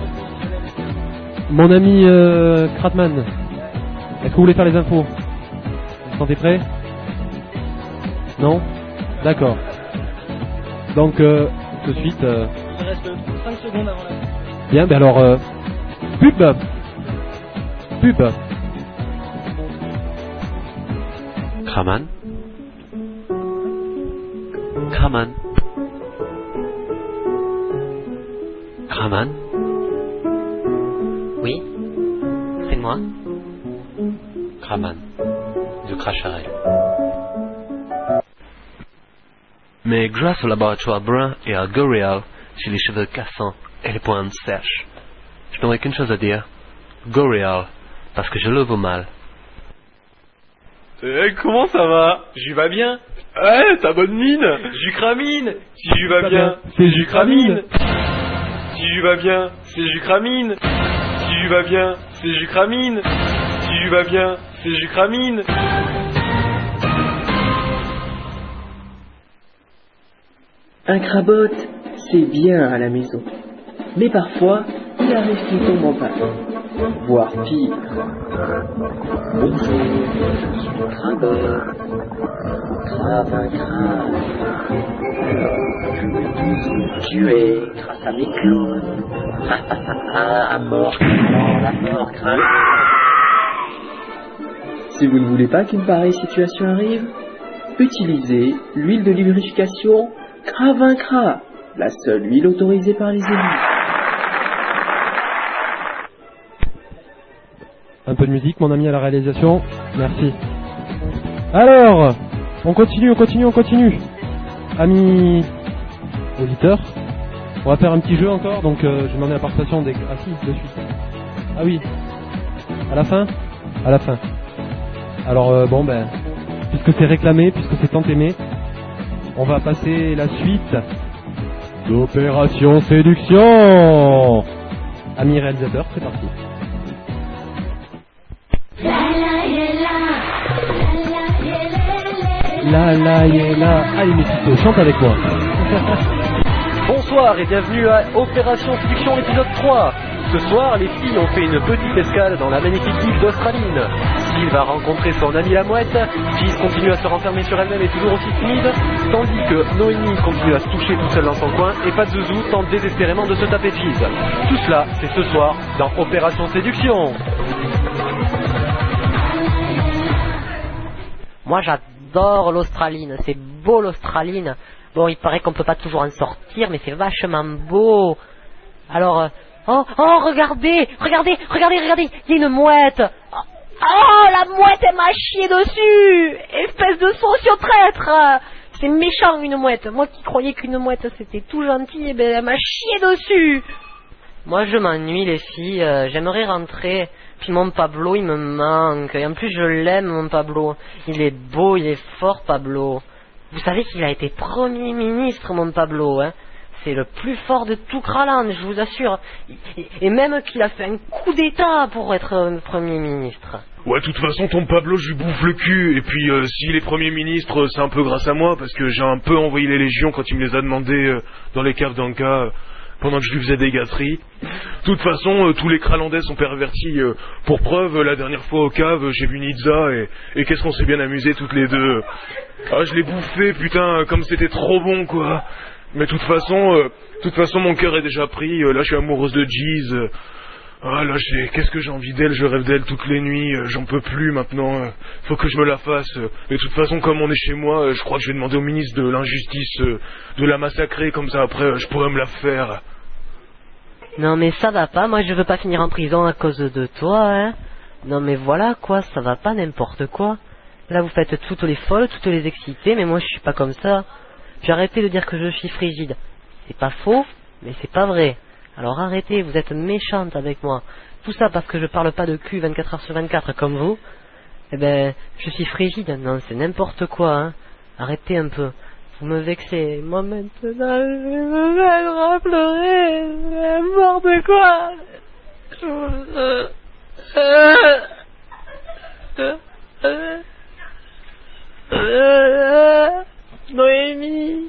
mon ami euh, Kratman, est-ce que vous voulez faire les infos? Vous vous sentez prêt? Non? D'accord. Donc, euh, tout de suite... Euh... Il reste cinq secondes avant la... Bien, ben alors... Euh... Pub Pub Kraman. Kraman. Kraman? Oui, c'est moi. Kraman, de Cracharel. Mais grâce au laboratoire brun et à Goreal, j'ai les cheveux cassants et les pointes sèches. Je n'aurais qu'une chose à dire. Goreal, parce que je le vaux mal. Eh, comment ça va? J'y va bien. Eh, ta bonne mine. Jucramine. Si j'y va bien, c'est Jucramine. Si j'y va bien, c'est Jucramine. Si j'y va bien, c'est Jucramine. Si j'y va bien, c'est Jucramine. Un crabote, c'est bien à la maison. Mais parfois, il arrive qu'il tombe en panne. Voire pire. Bonjour, je suis le crabote. Crabe un crabe. Je vais tous vous tuer grâce à mes clones. Ah ah ah ah, à mort, la mort crabe. Si vous ne voulez pas qu'une pareille situation arrive, utilisez l'huile de lubrification Cravincra, la seule huile autorisée par les élus. Un peu de musique, mon ami à la réalisation. Merci. Alors, on continue, on continue, on continue. Amis auditeurs, on va faire un petit jeu encore, donc euh, je vais demander la participation des... Ah si, de suite. Ah oui. À la fin? À la fin. Alors euh, bon ben, puisque c'est réclamé, puisque c'est tant aimé, on va passer la suite d'Opération Séduction. Amis réalisateurs, c'est parti. La la yé la. Allez mes petits, chante avec moi. Bonsoir et bienvenue à Opération Séduction l'épisode trois. Ce soir, les filles ont fait une petite escale dans la magnifique île d'Australine. Steve va rencontrer son amie la mouette, Giz continue à se renfermer sur elle-même et toujours aussi timide, tandis que Noémie continue à se toucher toute seule dans son coin et Pat Zouzou tente désespérément de se taper Giz. Tout cela, c'est ce soir dans Opération Séduction. Moi j'adore l'Australine, c'est beau l'Australine. Bon, il paraît qu'on peut pas toujours en sortir, mais c'est vachement beau. Alors... Euh, Oh, oh, regardez, regardez, regardez, regardez, il y a une mouette. Oh, oh, la mouette, elle m'a chié dessus. Espèce de socio traître. C'est méchant, une mouette. Moi qui croyais qu'une mouette, c'était tout gentil, eh ben, elle m'a chié dessus. Moi, je m'ennuie, les filles. Euh, j'aimerais rentrer. Puis mon Pablo, il me manque. Et en plus, je l'aime, mon Pablo. Il est beau, il est fort, Pablo. Vous savez qu'il a été Premier ministre, mon Pablo, hein. C'est le plus fort de tout Kraland, je vous assure. Et même qu'il a fait un coup d'état pour être Premier ministre. Ouais, de toute façon, ton Pablo, je lui bouffe le cul. Et puis, euh, s'il est Premier ministre, c'est un peu grâce à moi, parce que j'ai un peu envoyé les légions quand il me les a demandées euh, dans les caves d'Anka, euh, pendant que je lui faisais des gâteries. De toute façon, euh, tous les Kralandais sont pervertis. Euh, pour preuve, euh, la dernière fois aux caves, j'ai vu Nizza, et, et qu'est-ce qu'on s'est bien amusé toutes les deux. Ah, je l'ai bouffé, putain, comme c'était trop bon, quoi. Mais de toute façon, euh, toute façon, mon cœur est déjà pris. Euh, là, je suis amoureuse de Giz. Euh, ah, là, j'ai, qu'est-ce que j'ai envie d'elle. Je rêve d'elle toutes les nuits. Euh, j'en peux plus maintenant. Euh, faut que je me la fasse. Euh, et de toute façon, comme on est chez moi, euh, je crois que je vais demander au ministre de l'injustice euh, de la massacrer. Comme ça, après, euh, je pourrais me la faire. Non, mais ça va pas. Moi, je veux pas finir en prison à cause de toi, hein. Non, mais voilà, quoi. Ça va pas, n'importe quoi. Là, vous faites toutes les folles, toutes les excitées, mais moi, je suis pas comme ça. Puis arrêtez de dire que je suis frigide. C'est pas faux, mais c'est pas vrai. Alors arrêtez, vous êtes méchante avec moi. Tout ça parce que je parle pas de cul vingt-quatre heures sur vingt-quatre comme vous. Eh ben, je suis frigide. Non, c'est n'importe quoi, hein. Arrêtez un peu. Vous me vexez. Moi maintenant, je vais me mettre à pleurer. N'importe quoi. Je... Euh... Euh... Euh... Euh... Noémie.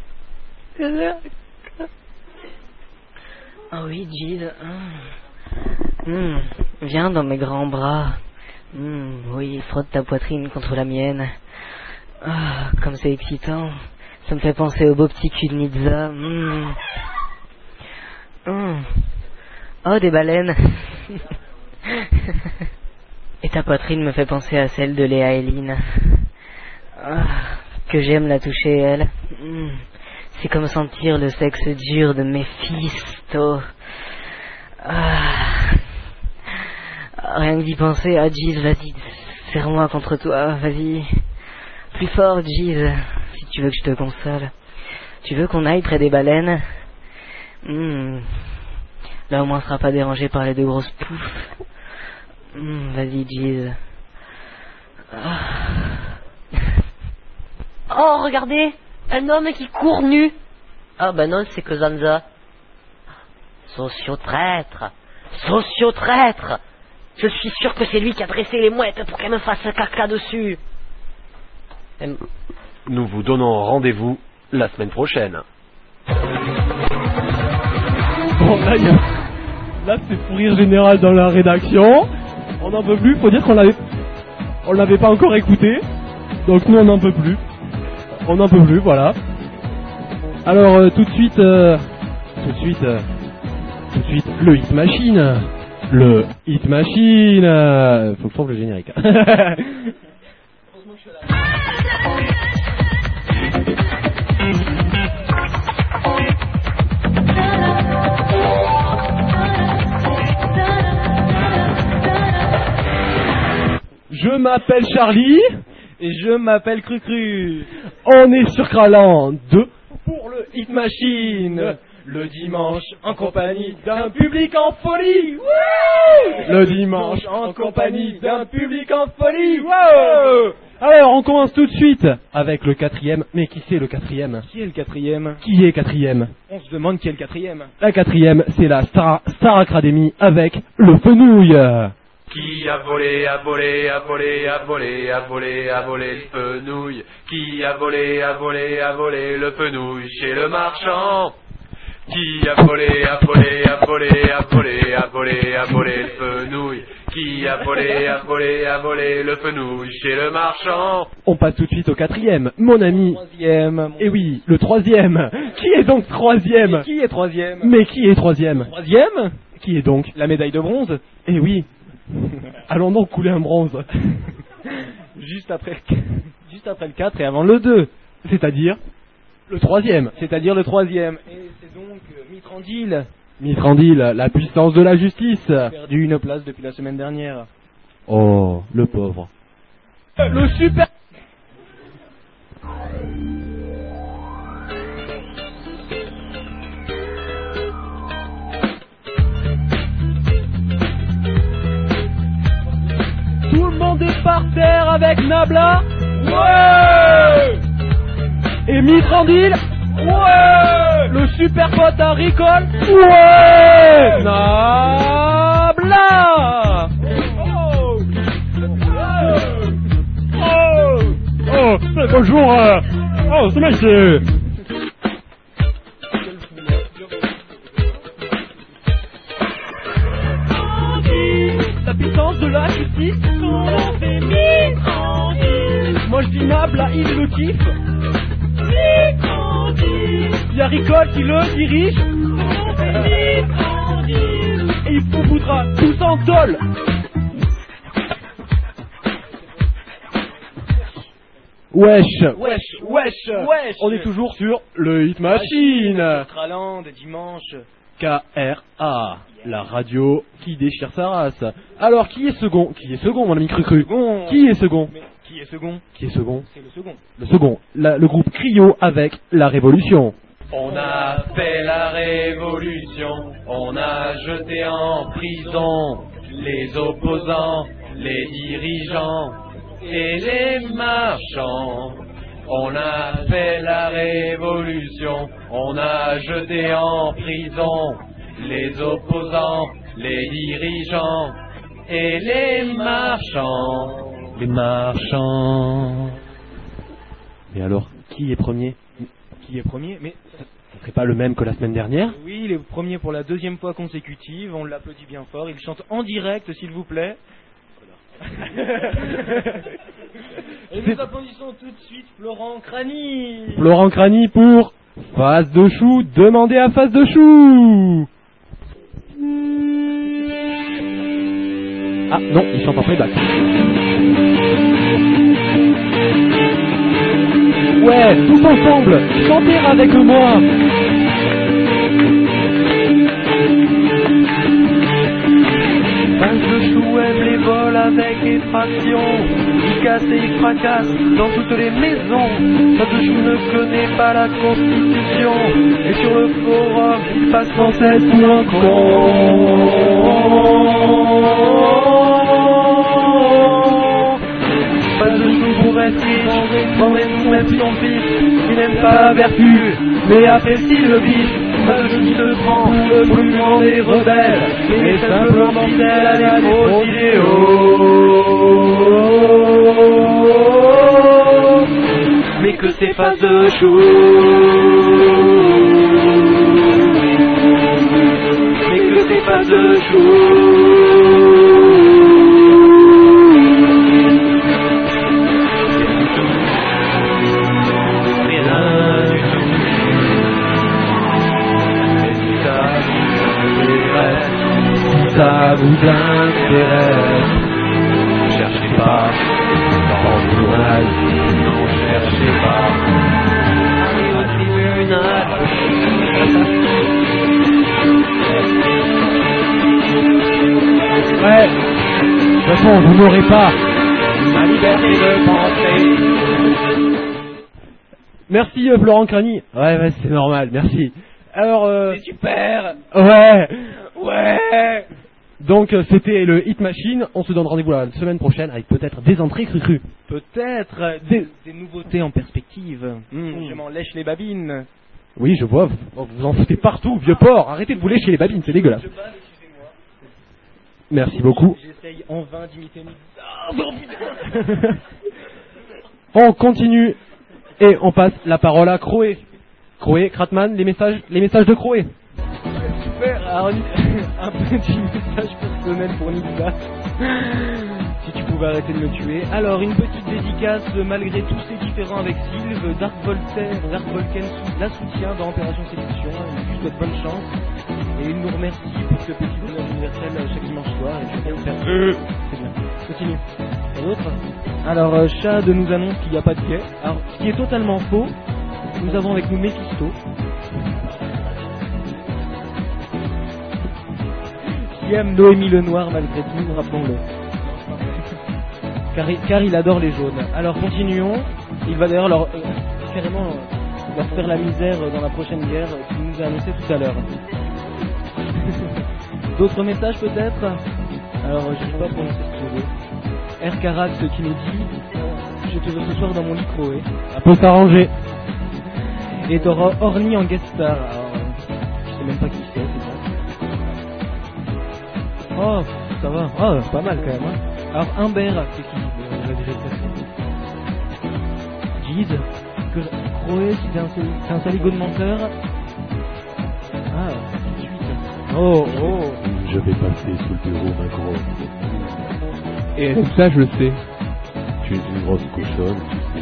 Ah oui, Giz. Mmh. Mmh. Viens dans mes grands bras. Mmh. Oui, frotte ta poitrine contre la mienne. Ah, comme c'est excitant. Ça me fait penser au beau petit cul de Nizza. Mmh. Mmh. Oh, des baleines. Et ta poitrine me fait penser à celle de Léa Eline. Ah, que j'aime la toucher, elle. Mmh. C'est comme sentir le sexe dur de Mephisto. Ah. Rien que d'y penser, ah Jeez, vas-y, serre-moi contre toi, vas-y. Plus fort, Jeez, si tu veux que je te console. Tu veux qu'on aille près des baleines? Mmh. Là au moins on sera pas dérangé par les deux grosses poufs. Mmh, vas-y, Jeez. Ah. Oh, regardez, un homme qui court nu. Ah ben non, c'est que Zanza. Socio-traître, socio-traître. Je suis sûr que c'est lui qui a dressé les mouettes pour qu'elles me fassent caca dessus. Et... Nous vous donnons rendez-vous la semaine prochaine. Bon, là, y a... là c'est pour rire général dans la rédaction. On n'en peut plus, faut dire qu'on l'avait on l'avait pas encore écouté. Donc nous on n'en peut plus. On n'en peut plus, voilà. Alors euh, tout de suite euh... tout de suite euh... tout de suite le Hit Machine. Le Hit Machine. euh... Faut que je trouve le générique. Je m'appelle Charlie. Et je m'appelle Cru-Cru. On est sur Kraland deux pour le Hit Machine. Le dimanche en compagnie d'un public en folie. Wouh! Le dimanche en compagnie d'un public en folie. Wouh! Alors on commence tout de suite avec le quatrième. Mais qui c'est le quatrième? Qui est le quatrième? Qui est quatrième? On se demande qui est le quatrième. La quatrième, c'est la Star, Star Academy avec le Fenouil. Qui a volé, a volé, a volé, a volé, a volé, a volé le fenouil? Qui a volé, a volé, a volé le fenouil chez le marchand? Qui a volé, a volé, a volé, a volé, a volé, a volé le fenouil? Qui a volé, a volé, a volé le fenouil chez le marchand? On passe tout de suite au quatrième, mon ami. Troisième. Et oui, le troisième. Qui est donc troisième? Et qui est troisième? Mais qui est troisième? Troisième? Qui est donc la médaille de bronze? Eh oui. Allons donc couler un bronze. Juste après, juste après le quatre et avant le deux. C'est-à-dire le troisième. C'est-à-dire le troisième. Et c'est donc euh, Mitrandil. Mitrandil, la puissance de la justice. Perdu une place depuis la semaine dernière. Oh, le pauvre. Le super... Tout le monde est par terre avec Nabla. Ouais. Et Mitrandil. Ouais. Le super pote à Ricole. Ouais. Nabla. Oh. Oh. Oh. Bonjour. Euh. Oh, c'est monsieur. La puissance de la justice. Moi je dis Nabla, il le kiffe. Il y a Ricole qui le dirige. Et il faut foutra tous en tôle. Wesh, wesh, wesh, wesh. On est toujours sur le Hit Machine. Kraland, dimanche. K R A, la radio qui déchire sa race. Alors qui est second? Qui est second, mon ami Cru-Cru? Qui est second? Mais qui est second? Qui est second? C'est le second. Le second, la, le groupe Cryo avec La Révolution. On a fait la révolution, on a jeté en prison les opposants, les dirigeants et les marchands. On a fait la révolution, on a jeté en prison les opposants, les dirigeants et les marchands. Les marchands. Mais alors, qui est premier? Qui est premier? Mais ça serait pas le même que la semaine dernière? Oui, il est premier pour la deuxième fois consécutive, on l'applaudit bien fort, il chante en direct s'il vous plaît. Et nous applaudissons tout de suite Florent Crani. Florent Crani pour Face de Chou, demandez à Face de Chou. Ah non, il chante en playback. Ouais, tous ensemble, chantez avec moi. Page de chou aime les vols avec effraction. Il casse et il fracasse dans toutes les maisons. Page de chou ne connaît pas la Constitution. Et sur le forum, il passe sans cesse pour un con. Page de chou pour être riche, prendrait tout même son fils. Il n'aime pas la vertu, mais apprécie le vice. Page de chou qui se prend pour le plus grand des rebelles. Mais simplement fidèle à des faux idéaux. Mais que c'est pas de chou. Mais que c'est pas de chou. Ça vous intéresse, cherchez pas dans le journal, non cherchez pas à tribunal. Ouais, de toute façon vous n'aurez pas ma liberté de penser. Merci euh, Florent Crani. Ouais, ouais, c'est normal, merci. Alors, euh... c'est super. Ouais. Ouais. Donc euh, c'était le Hit Machine, on se donne rendez-vous la semaine prochaine avec peut-être des entrées cru-cru. Peut-être des... des nouveautés en perspective. Mmh, je m'en lèche les babines. Oui, je vois, vous, vous en foutez partout, vieux porc, arrêtez de vous lécher les babines, c'est dégueulasse. Merci beaucoup. J'essaye en vain d'imiter On continue et on passe la parole à Croé. Croé, Kratman, les messages, les messages de Croé. Super, alors, un petit message personnel pour Nicolas. Si tu pouvais arrêter de me tuer. Alors, une petite dédicace, malgré tous ces différends avec Sylve, Dark Voltaire, Dark Volken la soutient dans Opération Séduction. Il lui souhaite bonne chance. Et il nous remercie pour ce petit bonheur universel chaque dimanche soir. Et je vais faire. Euh. C'est bien. Continue. Et d'autres. Alors, euh, Chad nous annonce qu'il n'y a pas de quai. Alors, ce qui est totalement faux, nous avons avec nous Mephisto. Qui aime Noémie Lenoir malgré tout, rappelons-le. car, il, car il adore les jaunes. Alors continuons. Il va d'ailleurs leur, euh, carrément euh, leur faire la misère dans la prochaine guerre qu'il nous a annoncé tout à l'heure. D'autres messages peut-être. Alors je ne sais pas prononcer ce que je veux. R. Carax qui nous dit euh, je te veux ce soir dans mon lit Croé. Ça peut s'arranger. Et Dora Orny en guest star. Alors, euh, je sais même pas qui c'est, c'est bon. Oh, ça va. Oh, pas mal quand même. Hein. Alors, Humbert, c'est qui euh, la directrice Giz, que Croé, c'est un, c'est un saligo de menteur. Ah, tout de suite. Oh, oh. Je vais passer sous le bureau, ma grosse. Et tout ça, je le sais. Tu es une grosse cochonne, tu sais.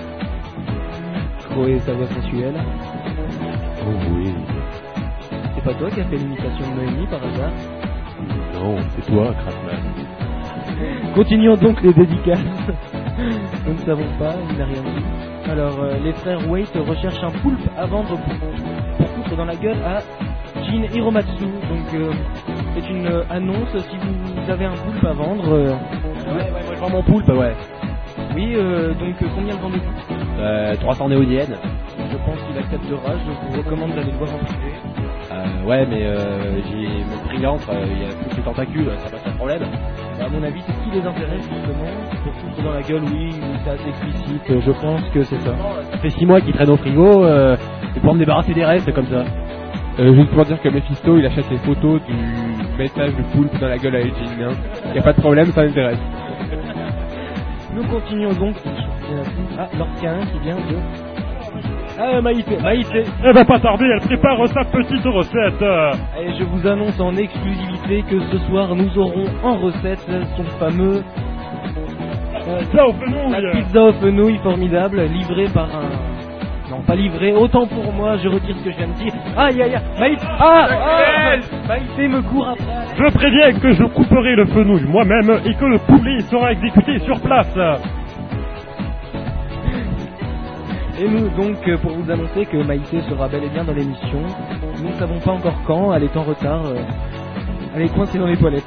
Croé, sa voix sensuelle. Oh oui. C'est pas toi qui as fait l'imitation de Noémie par hasard? Non, c'est toi, Kratman. Continuons donc les dédicaces. Nous ne savons pas, il n'a rien dit. Alors, euh, les frères Waite recherchent un poulpe à vendre pour, pour foutre dans la gueule à Jin Hiromatsu. Donc, euh, c'est une euh, annonce. Si vous avez un poulpe à vendre. Euh... Ouais, ouais, moi je vends mon poulpe, ouais. Oui, euh, donc euh, combien le vendez-vous? Euh, trois cents néodiennes. Je pense qu'il acceptera. Je vous recommande d'aller le voir en privé. Euh, ouais, mais euh, j'ai mon prix entre, il y a tous ces tentacules, ça passe pas de problème. Bah, à mon avis, c'est ce qui les intéresse justement. Pour foutre dans la gueule, oui, c'est assez explicite. Je pense que c'est ça. Ça fait six mois qu'ils traînent au frigo, euh, c'est pour me débarrasser des restes comme ça. Euh, juste pour dire que Mephisto, il achète les photos du message de poulpe dans la gueule à Eugene. Hein. Y a pas de problème, ça m'intéresse. Nous continuons donc. Ah, Lorcain qui vient de... Ah, Maïté, Maïté. Elle va pas tarder, elle prépare sa petite recette. Et je vous annonce en exclusivité que ce soir nous aurons en recette son fameux... Euh, pizza aux fenouilles. La pizza aux fenouilles formidable, livrée par un... Non, pas livrée, autant pour moi, je retire ce que je viens de dire. Aïe, aïe, aïe, Maïté... Ah, ah Maïté me court après. Je préviens que je couperai le fenouil moi-même et que le poulet sera exécuté sur place. Et nous, donc, euh, pour vous annoncer que Maïté sera bel et bien dans l'émission. Nous ne savons pas encore quand, elle est en retard. Euh, elle est coincée dans les toilettes.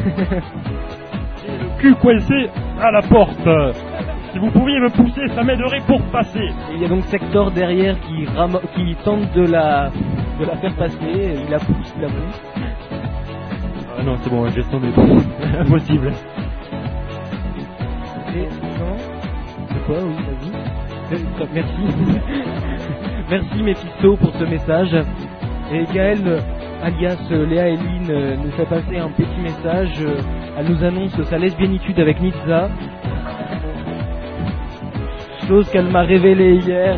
Le cul coincé à la porte. Si vous pouviez me pousser, ça m'aiderait pour passer. Et il y a donc Sector derrière qui, ram- qui tente de la, de la faire passer. Il la pousse, il la pousse. Ah non, c'est bon, la gestion des bons. Impossible. Et non C'est quoi, oui, vas-y. Merci. Merci Mephisto pour ce message. Et Gaël, alias Léa Eline, nous fait passer un petit message. Elle nous annonce sa lesbiennitude avec Nizza. Chose qu'elle m'a révélée hier.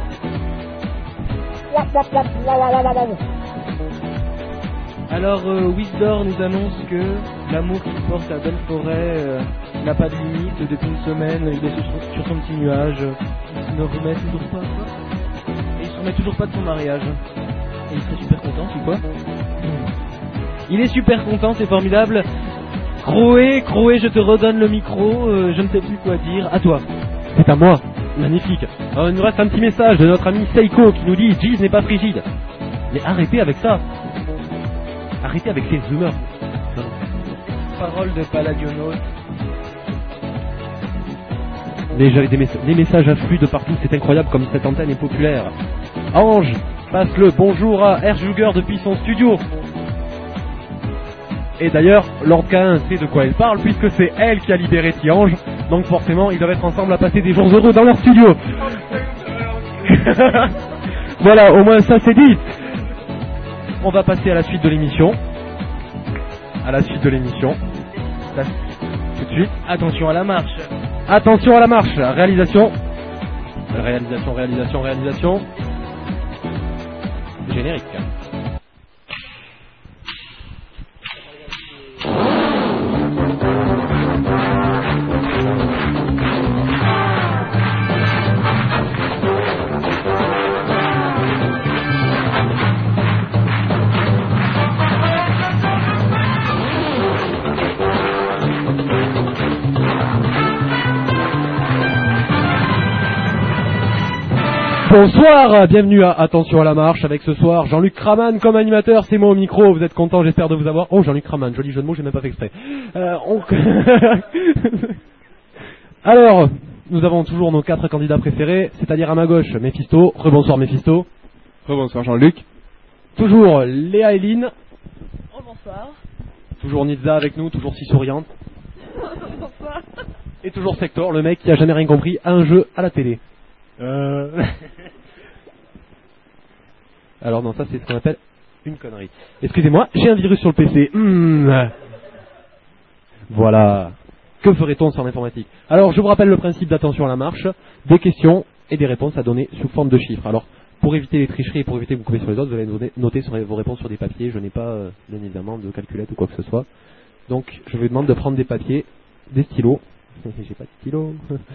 Alors, euh, Wisdor nous annonce que l'amour qu'il porte à Belforêt euh, n'a pas de limite. Depuis une semaine, il est sur, sur son petit nuage. Il ne remet toujours pas quoi. Et il se remet toujours pas de son mariage. Et il serait super content, c'est quoi? Il est super content, c'est formidable. Croé, Croé, je te redonne le micro. Euh, je ne sais plus quoi dire. À toi. C'est à moi. Magnifique. Alors, il nous reste un petit message de notre ami Seiko qui nous dit « Jeez n'est pas frigide ». Mais arrêtez avec ça. Arrêtez avec ces humeurs. Parole de Paladionos. Mais j'avais des, mess- des messages affluent de partout, c'est incroyable comme cette antenne est populaire. Ange, passe le bonjour à Erjuger depuis son studio. Et d'ailleurs, Lord Cain sait de quoi elle parle puisque c'est elle qui a libéré Tiange, donc forcément ils doivent être ensemble à passer des jours heureux dans leur studio. Voilà, au moins ça c'est dit. On va passer à la suite de l'émission. À la suite de l'émission. La... Tout de suite. Attention à la marche. Attention à la marche. Réalisation. Réalisation, réalisation, réalisation. Générique. Bonsoir, bienvenue à Attention à la marche avec ce soir Jean-Luc Craman comme animateur, c'est moi au micro, vous êtes content, j'espère de vous avoir. Oh, Jean-Luc Craman, joli jeu de mots, j'ai même pas fait exprès. Euh, on... Alors, nous avons toujours nos quatre candidats préférés, c'est-à-dire à ma gauche Mephisto, rebonsoir Mephisto. Rebonsoir Jean-Luc. Toujours Léa Eline. Oh, bonsoir. Toujours Nizza avec nous, toujours si souriante. Bonsoir. Et toujours Sector, le mec qui a jamais rien compris à un jeu à la télé. Euh... Alors non, ça c'est ce qu'on appelle une connerie. Excusez-moi, j'ai un virus sur le P C. Mmh. Voilà. Que ferait-on sans l'informatique? Alors je vous rappelle le principe d'Attention à la marche, des questions et des réponses à donner sous forme de chiffres. Alors pour éviter les tricheries et pour éviter que vous copiez sur les autres, vous allez noter sur vos réponses sur des papiers. Je n'ai pas euh, bien évidemment de calculette ou quoi que ce soit. Donc je vous demande de prendre des papiers, des stylos. J'ai pas de stylo.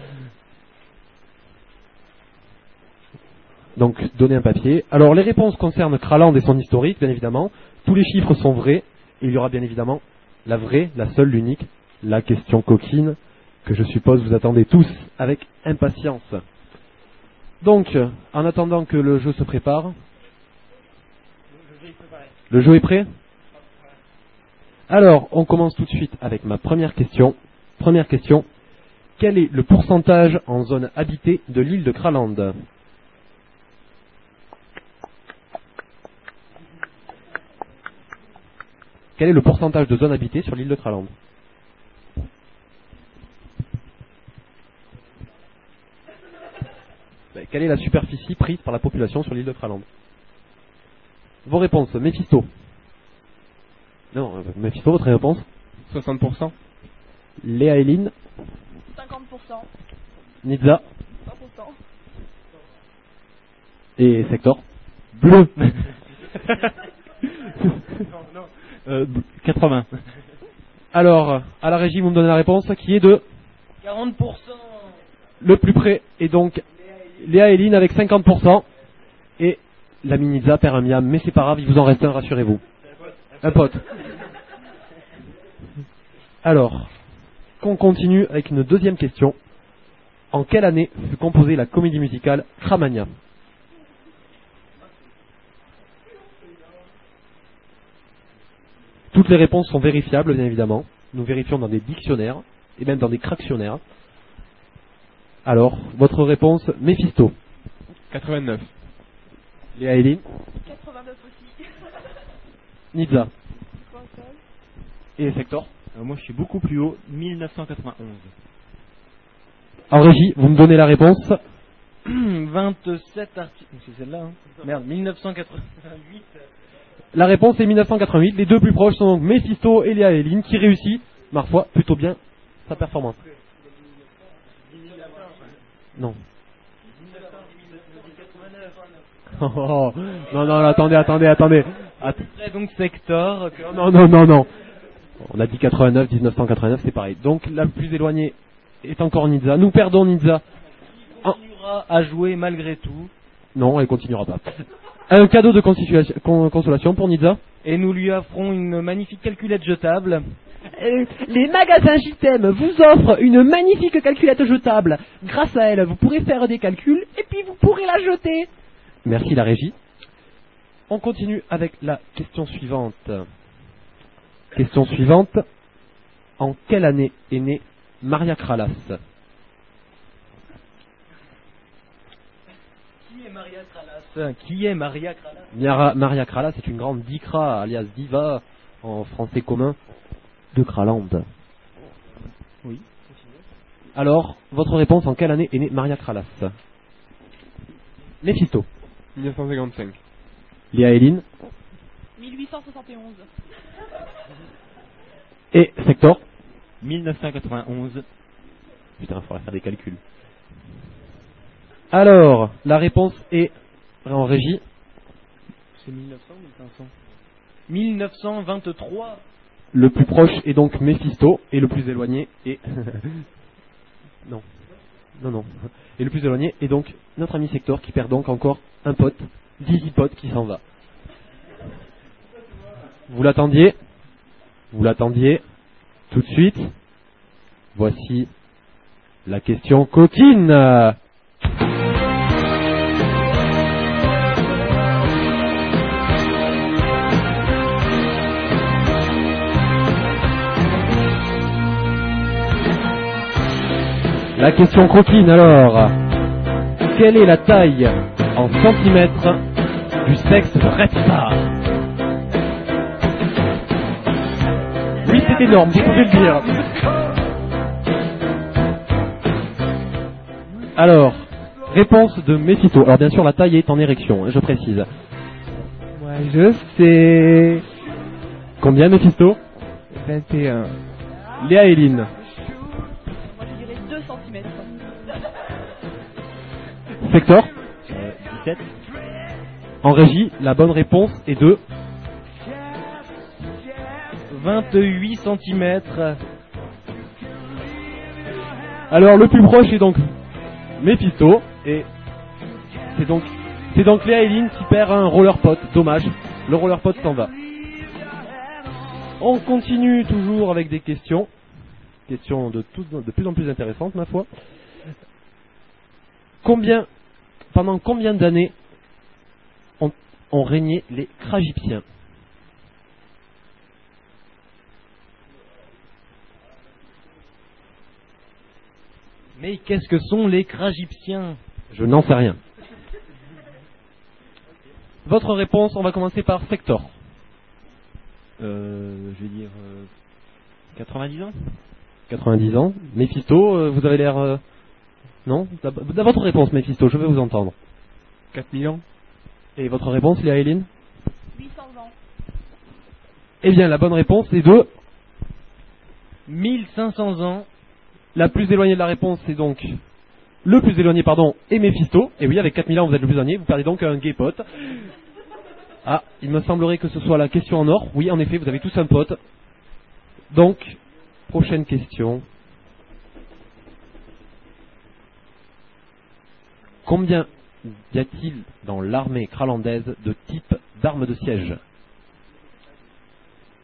Donc, donnez un papier. Alors, les réponses concernent Kraland et son historique, bien évidemment. Tous les chiffres sont vrais. Et il y aura bien évidemment la vraie, la seule, l'unique, la question coquine, que je suppose vous attendez tous avec impatience. Donc, en attendant que le jeu se prépare... Le jeu est prêt ? Alors, on commence tout de suite avec ma première question. Première question. Quel est le pourcentage en zone habitée de l'île de Kraland ? Quel est le pourcentage de zones habitées sur l'île de Kraland? Quelle est la superficie prise par la population sur l'île de Kraland? Vos réponses, Mephisto. Non, Mephisto, votre réponse? soixante pour cent. Léa Eline. cinquante pour cent. Nizza. vingt pour cent. Et Sector. Bleu. non, non. Euh, quatre-vingts. Alors, à la régie, vous me donnez la réponse qui est de quarante pour cent. Le plus près est donc Léa Eline avec cinquante pour cent. Et la Nizza perd un miam, mais c'est pas grave, il vous en reste un, rassurez-vous. Un pote. Alors, qu'on continue avec une deuxième question. En quelle année fut composée la comédie musicale Cramania? Toutes les réponses sont vérifiables, bien évidemment. Nous vérifions dans des dictionnaires et même dans des cractionnaires. Alors, votre réponse, Méphisto. quatre-vingt-neuf. Léa Eileen. quatre-vingt-neuf aussi. Nizza. Et Sector. Euh, moi, je suis beaucoup plus haut, mille neuf cent quatre-vingt-onze. En régie, vous me donnez la réponse. vingt-sept articles. C'est celle-là, hein. Merde, mille neuf cent quatre-vingt-huit. La réponse est mille neuf cent quatre-vingt-huit. Les deux plus proches sont donc Méphisto et Léa Eileen, qui réussit, ma foi, plutôt bien sa performance. Non. Oh, oh, oh. Non, non, attendez, attendez, attendez. Att- Donc Sector. que- Non, non, non, non. On a dit quatre-vingt-neuf, dix-neuf cent quatre-vingt-neuf, c'est pareil. Donc la plus éloignée est encore Nizza. Nous perdons Nizza. Continuera à jouer malgré tout. Non, elle continuera pas. Un cadeau de constituation- con- consolation pour Nizza. Et nous lui offrons une magnifique calculette jetable. Euh, les magasins J T E M vous offrent une magnifique calculette jetable. Grâce à elle, vous pourrez faire des calculs et puis vous pourrez la jeter. Merci la régie. On continue avec la question suivante. Question suivante. En quelle année est née Maria Callas? Qui est Maria Callas? Qui est Maria Callas? Mara- Maria Callas est une grande dikra, alias diva, en français commun, de Kraland. Oui. Alors, votre réponse, en quelle année est née Maria Callas? Méphisto. mille neuf cent cinquante-cinq. Léa Eileen. mille huit cent soixante et onze. Et Sector. mille neuf cent quatre-vingt-onze. Putain, il faudra faire des calculs. Alors, la réponse est en régie. C'est mille neuf cents ou mille cinq cents? mille neuf cent vingt-trois. Le plus proche est donc Méphisto et le plus éloigné est... non. Non, non. Et le plus éloigné est donc notre ami Sector qui perd donc encore un pote, Dizzy Pote qui s'en va. Vous l'attendiez? Vous l'attendiez? Tout de suite. Voici la question coquine. La question coquine alors. Quelle est la taille en centimètres du sexe de Reptar? Oui, c'est énorme, vous pouvez le dire. Alors, réponse de Méphisto. Alors bien sûr, la taille est en érection, je précise. Ouais, je sais. Combien, Méphisto? vingt et un. Léa Eileen. Moi je dirais deux centimètres. Sector. Euh, dix-sept. En régie, la bonne réponse est de... vingt-huit centimètres. Alors le plus proche est donc Méphisto et c'est donc c'est donc Léa Eileen qui perd un roller pot. Dommage, le roller pot s'en va. On continue toujours avec des questions, questions de, tout, de plus en plus intéressantes ma foi. Combien, pendant combien d'années ont, ont régné les Kragyptiens? Mais qu'est-ce que sont les Kragyptiens? Je n'en sais rien. Votre réponse, on va commencer par Sector. Euh, je vais dire euh, quatre-vingt-dix ans. quatre-vingt-dix ans. Méphisto, euh, vous avez l'air... euh, Non D'ab- Votre réponse, Méphisto, je vais vous entendre. quatre mille ans. Et votre réponse, Léa Eileen? huit cents ans. Eh bien, la bonne réponse est de... mille cinq cents ans. La plus éloignée de la réponse, c'est donc... Le plus éloigné, pardon, est Méphisto. Et oui, avec quatre mille ans, vous êtes le plus éloigné. Vous perdez donc un gay pote. Ah, il me semblerait que ce soit la question en or. Oui, en effet, vous avez tous un pote. Donc, prochaine question. Combien y a-t-il dans l'armée kralandaise de types d'armes de siège?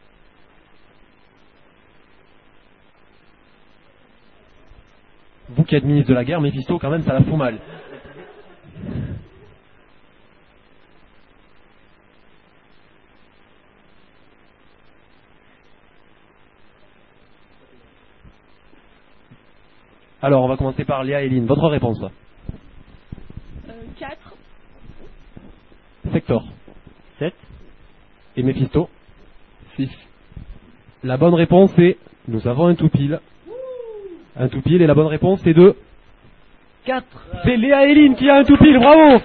Vous qui qui êtes ministre de la guerre, Méphisto, quand même, ça la fout mal. Alors, on va commencer par Léa et Eline. Votre réponse? Euh, quatre. Sector. sept. Et Méphisto? six. La bonne réponse est... Nous avons un tout pile. Un tout pile, et la bonne réponse est de... quatre. C'est Léa et Eline qui a un tout pile, bravo.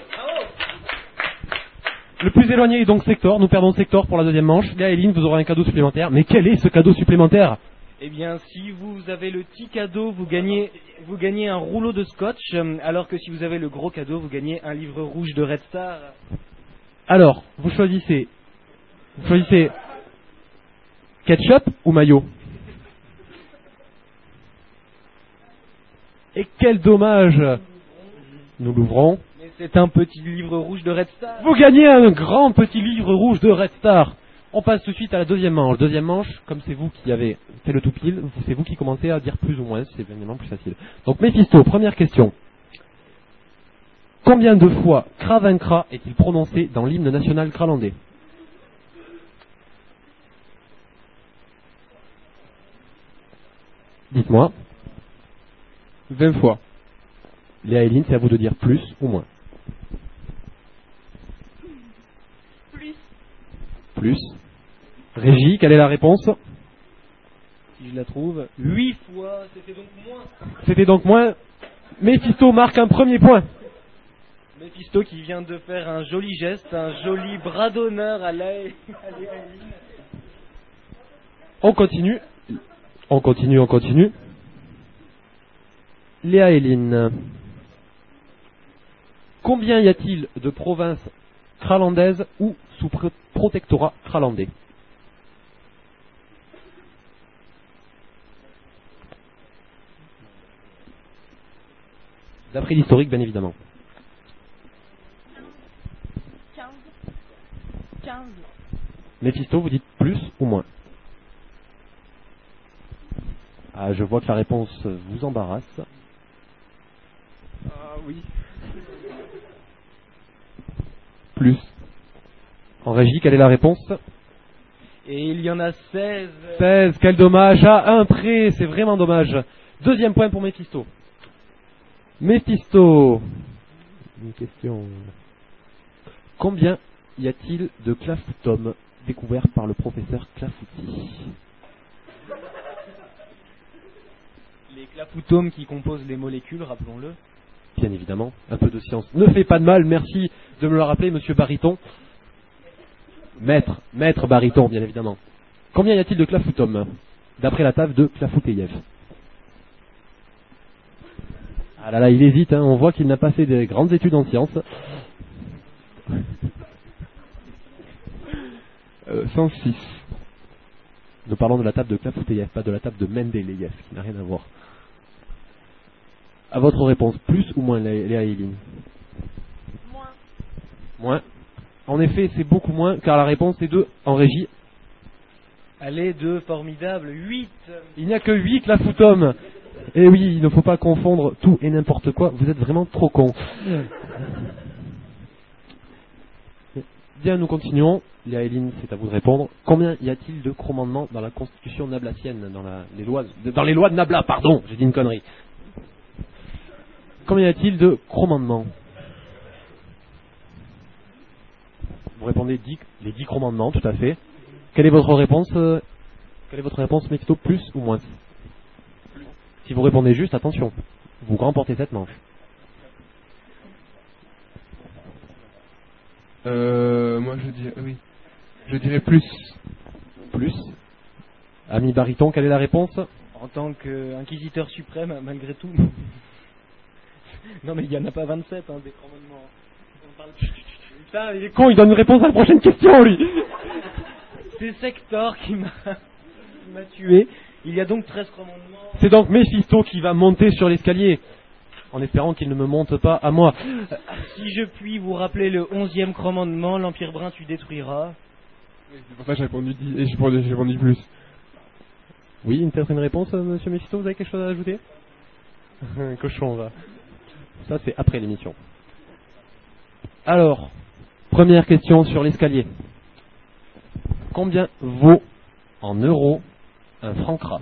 Le plus éloigné est donc Sector. Nous perdons Sector pour la deuxième manche. Léa et Eline, vous aurez un cadeau supplémentaire. Mais quel est ce cadeau supplémentaire? Eh bien, si vous avez le petit cadeau, vous gagnez, vous gagnez un rouleau de scotch, euh, alors que si vous avez le gros cadeau, vous gagnez un livre rouge de Red Star. Alors, vous choisissez... Vous choisissez... Ketchup ou mayo? Et quel dommage! Nous l'ouvrons. Mais c'est un petit livre rouge de Red Star. Vous gagnez un grand petit livre rouge de Red Star. On passe tout de suite à la deuxième manche. Deuxième manche, comme c'est vous qui avez fait le tout pile, c'est vous qui commencez à dire plus ou moins, c'est évidemment plus facile. Donc Méphisto, première question. Combien de fois Kravinkra est-il prononcé dans l'hymne national kralandais? Dites-moi. vingt fois. Léa et Eline, c'est à vous de dire plus ou moins. Plus. Plus. Régie, quelle est la réponse? Si je la trouve, huit fois, c'était donc moins. C'était donc moins. Méphisto marque un premier point. Méphisto qui vient de faire un joli geste, un joli bras d'honneur à Léa et Eline. On continue. On continue, on continue. Léa et Eline. Combien y a-t-il de provinces kralandaises ou sous pr- protectorat kralandais? D'après l'historique, bien évidemment. quinze. quinze. Méphisto, vous dites plus ou moins? Ah, je vois que la réponse vous embarrasse. Ah oui. Plus. En régie, quelle est la réponse? Et il y en a seize. seize, quel dommage, à un près, c'est vraiment dommage. Deuxième point pour Méphisto. Méphisto. Une question. Combien y a-t-il de clafoutomes découverts par le professeur Clafouty? Les clafoutomes qui composent les molécules, rappelons-le. Bien évidemment, un peu de science ne fait pas de mal, merci de me le rappeler, monsieur Bariton. Maître, maître Bariton, bien évidemment. Combien y a-t-il de clafoutomes, d'après la table de Clafouteyev? Ah là là, il hésite, hein, on voit qu'il n'a pas fait de grandes études en sciences. Euh, cent six. Nous parlons de la table de Clafouteyev, pas de la table de Mendeleïev, qui n'a rien à voir. À votre réponse, plus ou moins, Léa et Eline? Moins. Moins. En effet, c'est beaucoup moins, car la réponse est deux en régie. Allez, deux, formidable, huit. Il n'y a que huit clafoutomes. Et oui, il ne faut pas confondre tout et n'importe quoi, vous êtes vraiment trop cons. Bien, nous continuons. Léa et Eline, c'est à vous de répondre. Combien y a-t-il de commandements dans la constitution nablatienne, dans, la, les lois, dans les lois de Nabla, pardon, j'ai dit une connerie. Combien y a-t-il de commandements? Vous répondez dix, les dix commandements, tout à fait. Quelle est votre réponse euh, Quelle est votre réponse, Méphisto, plus ou moins? Si vous répondez juste, attention, vous remportez cette manche. Euh, moi je dirais, oui, je dirais plus. Plus. Ami Bariton, quelle est la réponse? En tant qu'inquisiteur suprême, malgré tout. Non mais il n'y en a pas vingt-sept, hein, des commandements. On parle... Putain, il est con, il donne une réponse à la prochaine question, lui. C'est Sector qui m'a qui m'a tué. Il y a donc treize commandements. C'est donc Méphisto qui va monter sur l'escalier, en espérant qu'il ne me monte pas à moi. Si je puis vous rappeler le onzième commandement, l'Empire Brun tu détruiras. C'est pour ça que j'ai répondu dix et j'ai répondu, j'ai répondu plus. Oui, une, peut-être une réponse, monsieur Méphisto, vous avez quelque chose à ajouter? Un cochon, va. Ça, c'est après l'émission. Alors, première question sur l'escalier. Combien vaut en euros un franc C R A?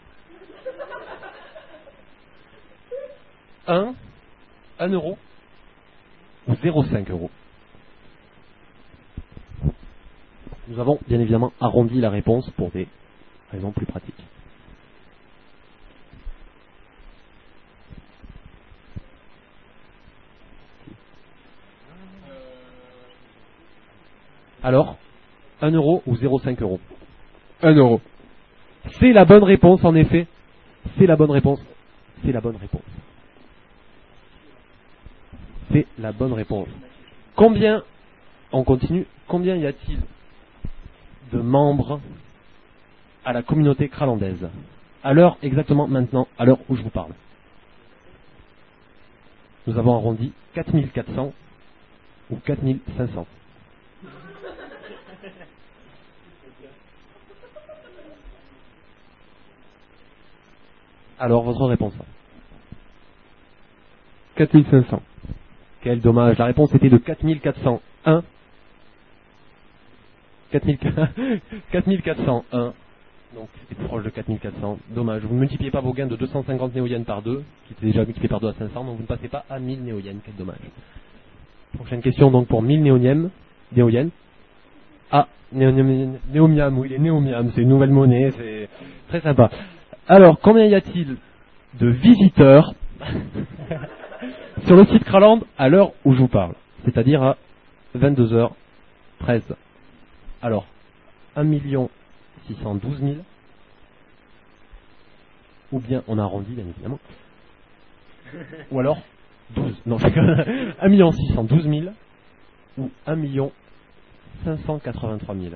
un, un euro ou zéro virgule cinq euros? Nous avons bien évidemment arrondi la réponse pour des raisons plus pratiques. Alors, un euro ou zéro virgule cinq euros? un euro. C'est la bonne réponse, en effet. C'est la bonne réponse. C'est la bonne réponse. C'est la bonne réponse. Combien, on continue, combien y a-t-il de membres à la communauté kralandaise? À l'heure, exactement maintenant, à l'heure où je vous parle. Nous avons arrondi quatre mille quatre cents ou quatre mille cinq cents. Alors, votre réponse? quatre mille cinq cents. Quel dommage. La réponse était de quatre mille quatre cent un. quatre mille quatre cent un. Donc, c'était proche de quatre mille quatre cents. Dommage. Vous ne multipliez pas vos gains de deux cent cinquante néo-yens par deux, qui était déjà multiplié par deux à cinq cents, donc vous ne passez pas à mille néo-yens. Quel dommage. Prochaine question, donc, pour mille néo-yens. Néo-yens. Ah, néomiam, oui, les néomiam, c'est une nouvelle monnaie, c'est très sympa. Alors, combien y a-t-il de visiteurs sur le site Kraland à l'heure où je vous parle, c'est-à-dire à vingt-deux heures treize? Alors, un million six cent douze mille, ou bien on a arrondi, bien évidemment, ou alors douze, non, un million six cent douze mille, ou un million cinq cent quatre-vingt-trois mille.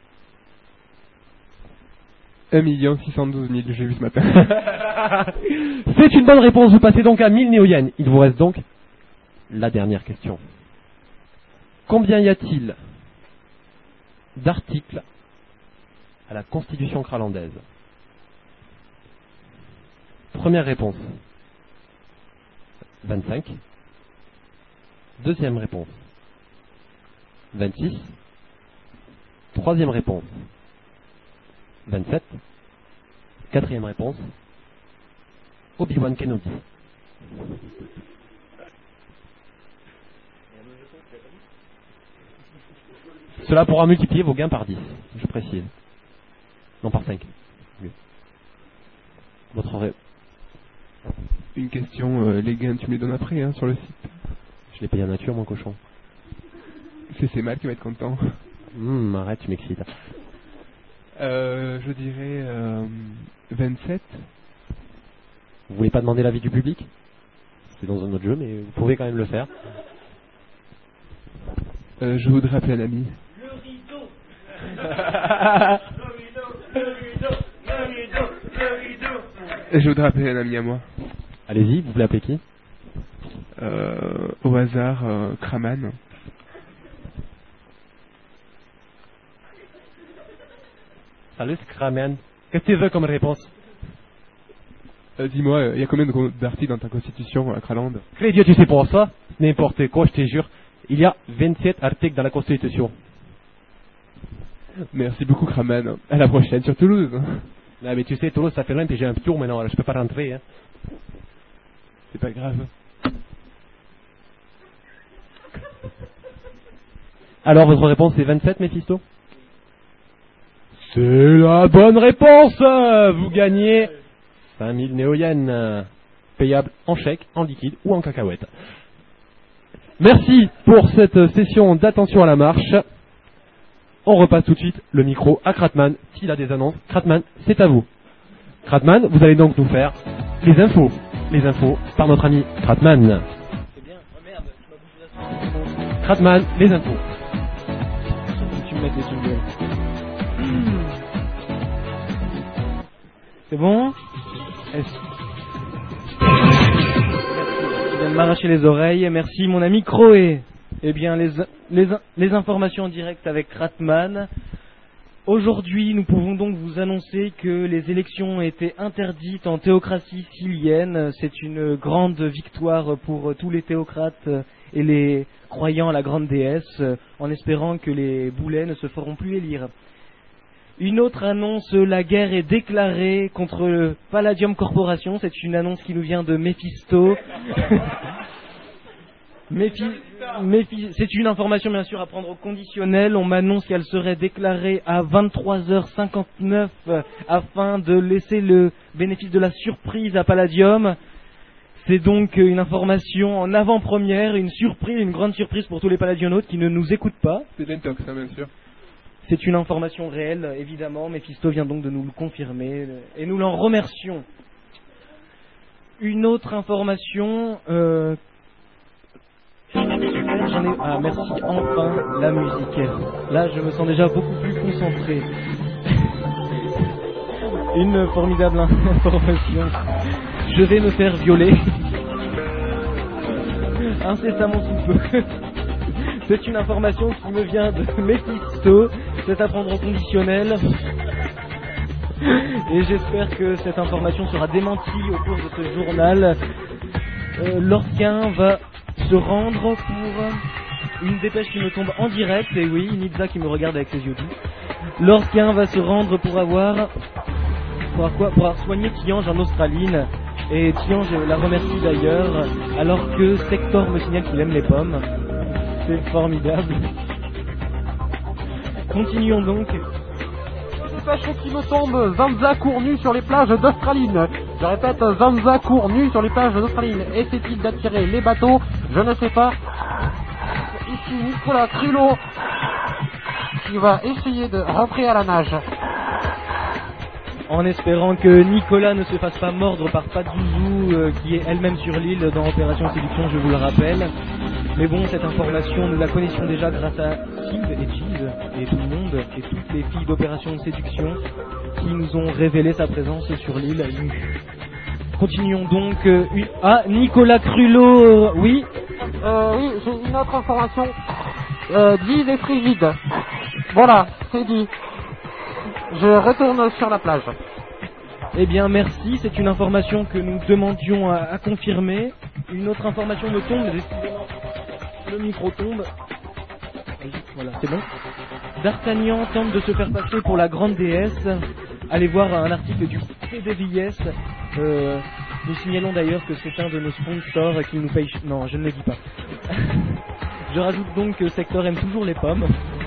un million six cent douze mille, j'ai vu ce matin. C'est une bonne réponse, vous passez donc à mille néo-yens. Il vous reste donc la dernière question. Combien y a-t-il d'articles à la Constitution kralandaise? Première réponse, vingt-cinq. Deuxième réponse, vingt-six. Troisième réponse, vingt-sept. Quatrième réponse, Obi-Wan Kenobi. Cela pourra multiplier vos gains par dix, je précise. Non, par cinq. Votre ré... Une question, euh, les gains tu me les donnes après hein, sur le site. Je l'ai payé en nature, mon cochon. C'est c'est mal qui va être content. Hum, arrête, tu m'excites. Euh, je dirais euh, vingt-sept. Vous voulez pas demander l'avis du public? C'est dans un autre jeu, mais vous pouvez quand même le faire. Euh, je voudrais appeler un ami. Le rideau. Le rideau, le rideau, le rideau, le rideau. Je voudrais appeler un ami à moi. Allez-y, vous voulez appeler qui? euh, Au hasard, euh, Kraman. Salut, c'est Kraman. Qu'est-ce que tu veux comme réponse? Euh, Dis-moi, il euh, y a combien d'articles dans ta constitution à Kraland? Crédieu, tu sais pas ça? N'importe quoi, je te jure. Il y a vingt-sept articles dans la constitution. Merci beaucoup, Kraman. À la prochaine sur Toulouse. Ah, mais tu sais, Toulouse, ça fait loin, puis j'ai un tour maintenant, alors je peux pas rentrer. Hein. C'est pas grave. Alors, votre réponse est vingt-sept, Mephisto? C'est la bonne réponse. Vous gagnez cinq mille néo-yens, payables en chèque, en liquide ou en cacahuète. Merci pour cette session d'attention à la marche. On repasse tout de suite le micro à Kratman, s'il a des annonces. Kratman, c'est à vous. Kratman, vous allez donc nous faire les infos. Les infos par notre ami Kratman. Kratman, les infos. Tu me mets des jingles. C'est bon? Est-ce... Tu viens de m'arracher les oreilles. Merci mon ami Croé. Eh bien, les, les, les informations directes avec Kratman. Aujourd'hui, nous pouvons donc vous annoncer que les élections ont été interdites en théocratie sylienne. C'est une grande victoire pour tous les théocrates et les croyants à la grande déesse, en espérant que les boulets ne se feront plus élire. Une autre annonce, la guerre est déclarée contre le Palladium Corporation. C'est une annonce qui nous vient de Mephisto. Méphi... Méphi... C'est une information bien sûr à prendre au conditionnel. On m'annonce qu'elle serait déclarée à vingt-trois heures cinquante-neuf afin de laisser le bénéfice de la surprise à Palladium. C'est donc une information en avant-première, une surprise, une grande surprise pour tous les Palladionautes qui ne nous écoutent pas. C'est Dentox, hein, bien sûr. C'est une information réelle, évidemment. Mephisto vient donc de nous le confirmer et nous l'en remercions. Une autre information... Euh... J'en ai... Ah, merci, enfin, la musique. Là, je me sens déjà beaucoup plus concentré. Une formidable information. Je vais me faire violer. Incessamment sous peu. C'est une information qui me vient de Mephisto. C'est à prendre au conditionnel. Et j'espère que cette information sera démentie au cours de ce journal. Euh, Lorsqu'un va se rendre pour une dépêche qui me tombe en direct, et oui, Nizza qui me regarde avec ses yeux doux. Lorsqu'un va se rendre pour avoir pour avoir, quoi, pour avoir soigné Tiange en Australie, et Tiange la remercie d'ailleurs, alors que Sector me signale qu'il aime les pommes. C'est formidable. Continuons donc. Dépêche qui me tombe, Zanza court nu sur les plages d'Australie. Je répète, Zanza court nu sur les plages d'Australie. Essaie-t-il d'attirer les bateaux? Je ne sais pas. Ici Nicolas Crulot qui va essayer de rentrer à la nage. En espérant que Nicolas ne se fasse pas mordre par Patzouzou, euh, qui est elle-même sur l'île dans Opération Séduction, je vous le rappelle. Mais bon, cette information, nous la connaissions déjà grâce à Steve et Cheese et tout le monde et toutes les filles d'Opération Séduction qui nous ont révélé sa présence sur l'île. Continuons donc. Euh, une... Ah, Nicolas Crulot, euh, oui euh, Oui, j'ai une autre information. Euh, Guise est frigide. Voilà, c'est dit. Je retourne sur la plage. Eh bien, merci. C'est une information que nous demandions à, à confirmer. Une autre information me tombe. Décidément, le micro tombe. Voilà, c'est bon. D'Artagnan tente de se faire passer pour la grande déesse. Allez voir un article du P D V S. Euh, nous signalons d'ailleurs que c'est un de nos sponsors qui nous paye... Non, je ne le dis pas. Je rajoute donc que Sector aime toujours les pommes.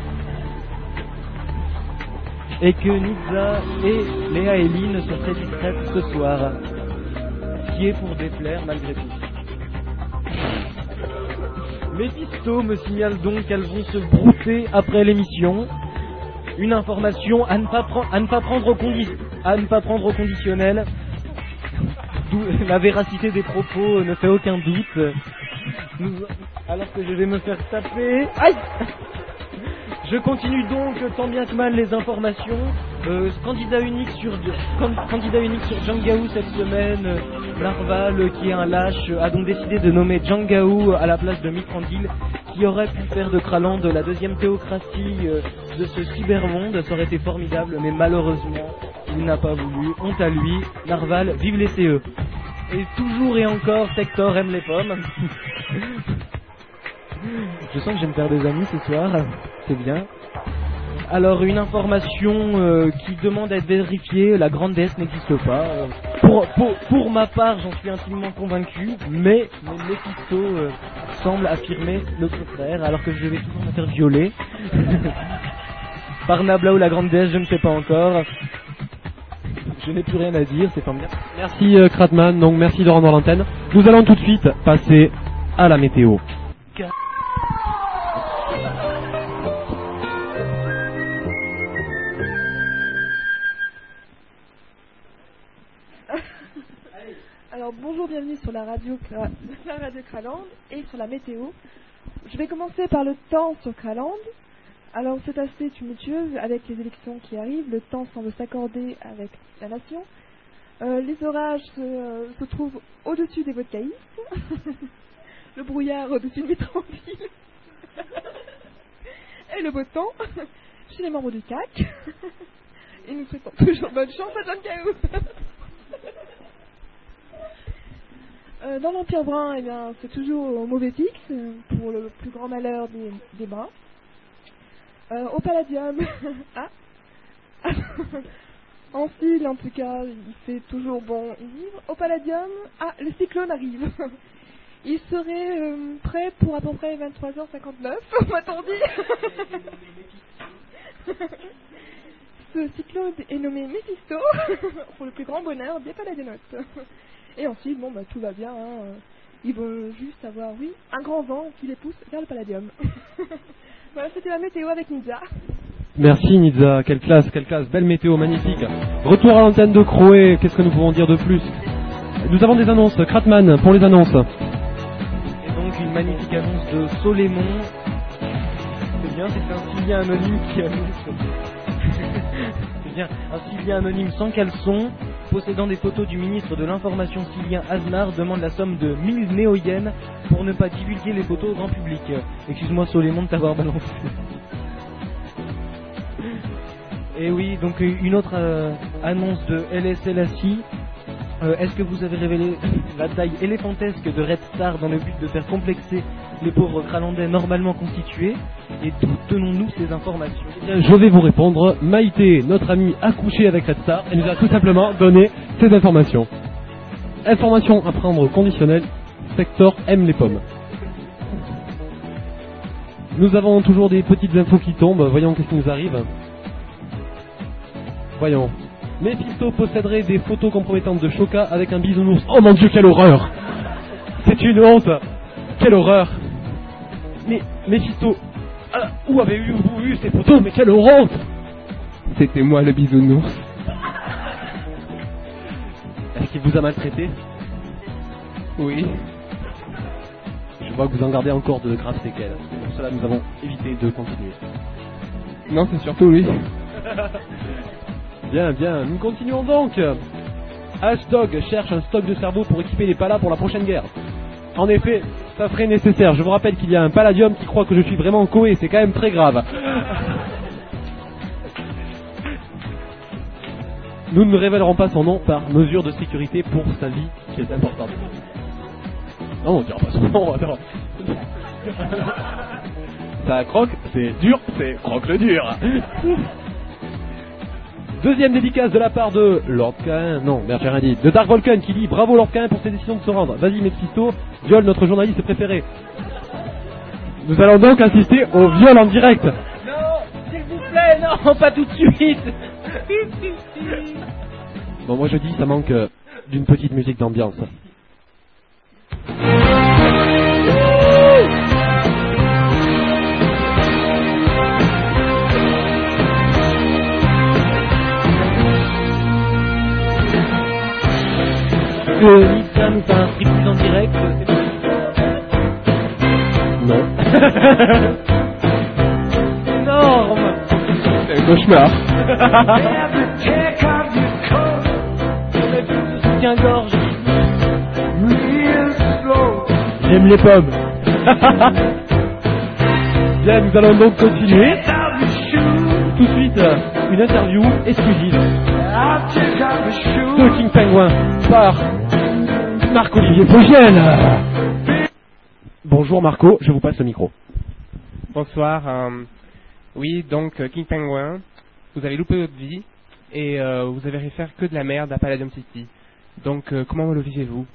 Et que Nizza et Léa et Lynn sont très discrètes ce soir. Ce qui est pour déplaire malgré tout. Mephisto me signale donc qu'elles vont se brouter après l'émission. Une information à ne pas, pre- à ne pas prendre au condi- à ne pas prendre au conditionnel. D'où la véracité des propos ne fait aucun doute. Nous... Alors que je vais me faire taper. Aïe! Je continue donc tant bien que mal les informations. Euh, candidat unique sur candidat unique sur Djangaou cette semaine. Euh, Narval, qui est un lâche, a donc décidé de nommer Djangaou à la place de Mithrandil, qui aurait pu faire de Kraland la deuxième théocratie euh, de ce cybermonde. Ça aurait été formidable, mais malheureusement, il n'a pas voulu. Honte à lui. Narval, vive les C E. Et toujours et encore, Sector aime les pommes. Je sens que je vais me faire des amis ce soir, c'est bien. Alors, une information euh, qui demande à être vérifiée, la grande déesse n'existe pas. Euh, pour, pour, pour ma part, j'en suis intimement convaincu, mais, mais Mephisto euh, semble affirmer le contraire, alors que je vais toujours me faire violer. Par Nabla ou la grande déesse, je ne sais pas encore. Je n'ai plus rien à dire, c'est formidable. Merci euh, Kratman, donc merci de rendre l'antenne. Nous allons tout de suite passer à la météo. Alors bonjour, bienvenue sur la radio, la radio Kraland et sur la météo. Je vais commencer par le temps sur Kraland. Alors c'est assez tumultueux avec les élections qui arrivent, le temps semble s'accorder avec la nation. Euh, les orages se, euh, se trouvent au-dessus des Vodkaïs, le brouillard au-dessus de Mithrandil, et le beau temps. chez les membres du C A C. Et nous souhaitons toujours bonne chance à John Caillou. euh, dans l'Empire Brun, eh bien, c'est toujours au mauvais fixe, pour le plus grand malheur des, des Bruns. Euh, au Palladium, ah, en style en tout cas, il fait toujours bon vivre. Au Palladium, ah, le cyclone arrive. Il serait euh, prêt pour à peu près vingt-trois heures cinquante-neuf, m'a-t-on dit. Ce cyclone est nommé Méphisto, pour le plus grand bonheur des Palladionotes. Et ensuite, bon, bah, tout va bien. Hein. Il veut juste avoir, oui, un grand vent qui les pousse vers le Palladium. Voilà, c'était la météo avec Nidza. Merci Nidza, quelle classe, quelle classe, belle météo, magnifique. Retour à l'antenne de Croé, qu'est-ce que nous pouvons dire de plus? Nous avons des annonces, Kratman pour les annonces. Et donc une magnifique annonce de Solémon. C'est bien, c'est un Sylvien anonyme qui annonce. C'est bien, un Sylvien anonyme sans caleçon, possédant des photos du ministre de l'Information Sylvien Aznar, demande la somme de mille néo-yens pour ne pas divulguer les photos au grand public. Excuse-moi Solémon de t'avoir balancé. Et oui, donc une autre euh, annonce de L S L A C I. Euh, Est-ce que vous avez révélé la taille éléphantesque de Red Star dans le but de faire complexer les pauvres Kralandais normalement constitués? Et d'où tenons-nous ces informations? Je vais vous répondre. Maïté, notre amie, a couché avec Red Star et nous a tout simplement donné ces informations. Information à prendre au conditionnel. Sector aime les pommes. Nous avons toujours des petites infos qui tombent. Voyons qu'est-ce qui nous arrive. Voyons. Méphisto posséderait des photos compromettantes de Choca avec un bisounours. Oh mon Dieu, quelle horreur! C'est une honte! Quelle horreur! Mais Méphisto, ah, où avez-vous vu ces photos? Mais quelle honte! C'était moi le bisounours. Est-ce qu'il vous a maltraité? Oui. Je vois que vous en gardez encore de graves séquelles. Pour cela, nous avons évité de continuer. Non, c'est surtout lui. Bien, bien, nous continuons donc. Hashtag cherche un stock de cerveau pour équiper les palas pour la prochaine guerre. En effet, ça serait nécessaire. Je vous rappelle qu'il y a un Palladium qui croit que je suis vraiment Koé, c'est quand même très grave. Nous ne révélerons pas son nom par mesure de sécurité pour sa vie, qui est importante. Non, on ne dira pas son nom, attends. Ça croque, c'est dur, c'est croque le dur. Deuxième dédicace de la part de Lord Cain, non, merde, j'ai rien dit, de Dark Vulcan qui dit bravo Lord Cain pour ses décisions de se rendre. Vas-y Mephisto, viole notre journaliste préféré. Nous allons donc assister au viol en direct. Non, s'il vous plaît, non, pas tout de suite. Bon, moi je dis, ça manque euh, d'une petite musique d'ambiance. Que Nidza nous fait un striptease en direct, c'est bon. Non. Énorme. C'est un cauchemar. Soutien-gorge. J'aime les pommes. Bien, nous allons donc continuer. Tout de suite, une interview exclusive de King Penguin par Marc-Olivier Fogiel. Bonjour Marco, je vous passe le micro. Bonsoir. Euh, oui, donc euh, King Penguin, vous avez loupé votre vie et euh, vous avez fait faire que de la merde à Palladium City. Donc euh, comment le vivez-vous?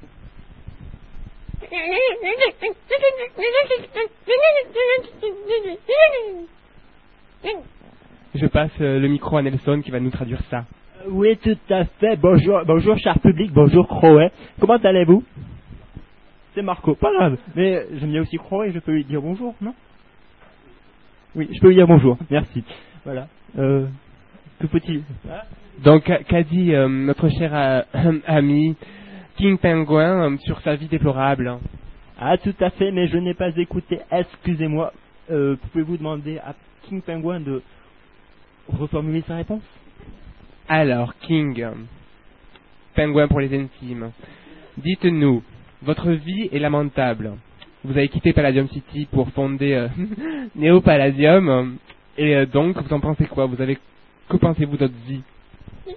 Je passe euh, le micro à Nelson qui va nous traduire ça. Oui, tout à fait. Bonjour, bonjour cher public, bonjour Croé. Comment allez-vous? C'est Marco, pas grave. Mais j'aime bien aussi Croé, je peux lui dire bonjour, non? Oui, je peux lui dire bonjour, merci. Voilà. Euh, tout petit. Donc, qu'a dit euh, notre cher euh, ami King Penguin euh, sur sa vie déplorable? Ah, tout à fait, mais je n'ai pas écouté. Excusez-moi. Euh, pouvez-vous demander à King Penguin de reformuler sa réponse? Alors, King Penguin pour les intimes, dites-nous, votre vie est lamentable. Vous avez quitté Palladium City pour fonder euh, Neo Palladium. Et euh, donc, vous en pensez quoi? Vous avez que pensez-vous d'autres vies? Ouais,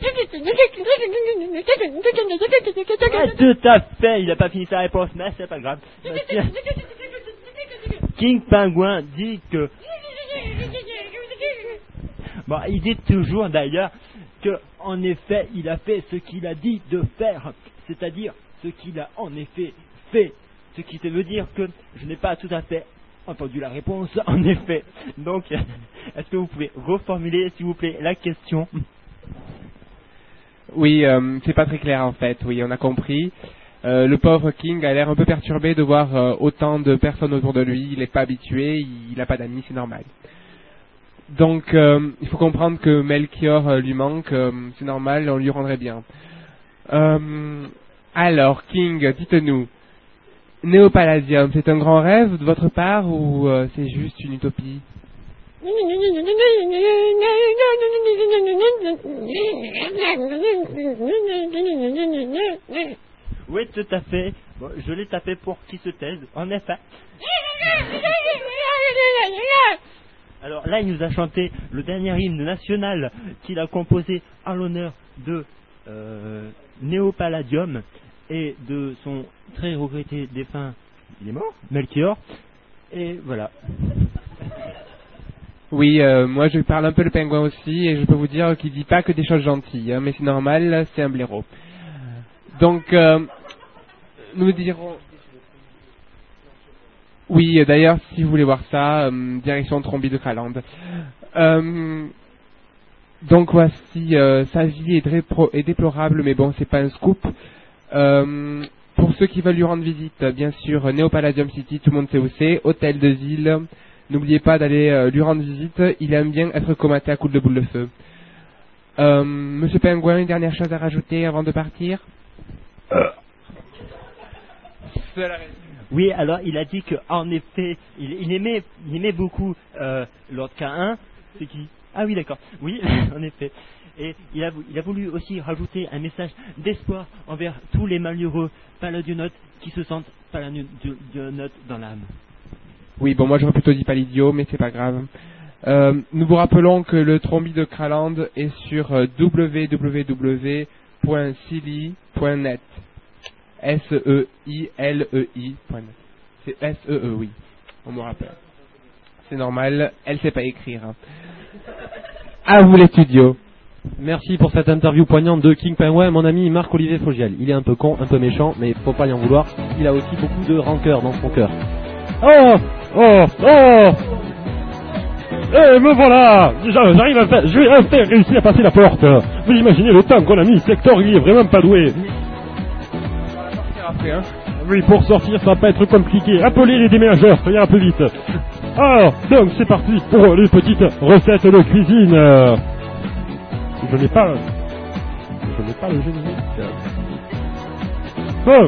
tout à fait, il a pas fini sa réponse, mais c'est pas grave. King Penguin dit que... Bon, il dit toujours d'ailleurs que, en effet, il a fait ce qu'il a dit de faire, c'est-à-dire ce qu'il a en effet fait. Ce qui veut dire que je n'ai pas tout à fait entendu la réponse, en effet. Donc, est-ce que vous pouvez reformuler, s'il vous plaît, la question? Oui, euh, c'est pas très clair en fait, oui, on a compris. Euh, le pauvre King a l'air un peu perturbé de voir euh, autant de personnes autour de lui, il n'est pas habitué, il n'a pas d'amis, c'est normal. Donc, euh, il faut comprendre que Melchior euh, lui manque, euh, c'est normal, on lui rendrait bien. Euh, alors, King, dites-nous, Néopalladium, c'est un grand rêve de votre part ou euh, c'est juste une utopie? Oui, tout à fait. Bon, je l'ai tapé pour qu'il se taise, en effet. Alors là, il nous a chanté le dernier hymne national qu'il a composé en l'honneur de euh, Néopalladium et de son très regretté défunt, il est mort, Melchior. Et voilà. Oui, euh, moi je parle un peu le pingouin aussi et je peux vous dire qu'il dit pas que des choses gentilles, hein, mais c'est normal, c'est un blaireau. Donc, euh, nous dirons... Oui, d'ailleurs, si vous voulez voir ça, euh, direction Tromby de Kraland. Euh, donc voici, euh, sa vie est, drépro- est déplorable, mais bon, c'est pas un scoop. Euh, pour ceux qui veulent lui rendre visite, bien sûr, Néopalladium City, tout le monde sait où c'est, hôtel de ville. N'oubliez pas d'aller euh, lui rendre visite, il aime bien être comaté à coups de boule de feu. Euh, Monsieur Pingouin, une dernière chose à rajouter avant de partir? Oui, alors il a dit qu'en effet, il, il, aimait, il aimait beaucoup euh, Lord K un, c'est qui? Ah oui, d'accord, oui, en effet. Et il a, il a voulu aussi rajouter un message d'espoir envers tous les malheureux paladionautes qui se sentent paladionautes dans l'âme. Oui, bon, moi j'aurais plutôt dit pas l'idiot, mais c'est pas grave. Euh, nous vous rappelons que le Tromby de Kraland est sur euh, w w w point silly point net. S E I L E I point net. C'est S E E, oui. On me rappelle. C'est normal, elle sait pas écrire. Hein. À vous les studios. Merci pour cette interview poignante de King Penguin, mon ami Marc-Olivier Fogiel. Il est un peu con, un peu méchant, mais faut pas y en vouloir. Il a aussi beaucoup de rancœur dans son cœur. Oh, oh, oh. Eh, me voilà. J'arrive à faire, je vais enfin réussir à passer la porte. Vous imaginez le temps qu'on a mis, Sector, il est vraiment pas doué. Après, hein. Oui, pour sortir, ça va pas être compliqué. Appelez les déménageurs, ça ira un peu vite. Alors, donc c'est parti pour les petites recettes de cuisine. Je n'ai pas... Je n'ai pas le générique. Bon.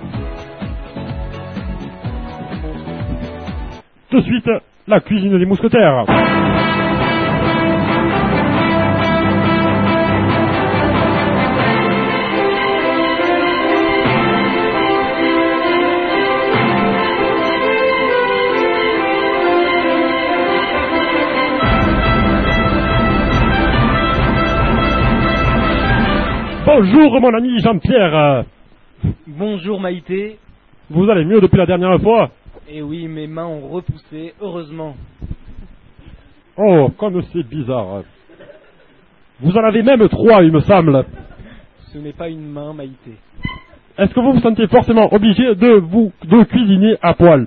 Tout de suite, la cuisine des mousquetaires. Bonjour mon ami Jean-Pierre. Bonjour Maïté. Vous allez mieux depuis la dernière fois? Eh oui, mes mains ont repoussé, heureusement. Oh, comme c'est bizarre. Vous en avez même trois, il me semble. Ce n'est pas une main, Maïté. Est-ce que vous vous sentez forcément obligé de vous de cuisiner à poil?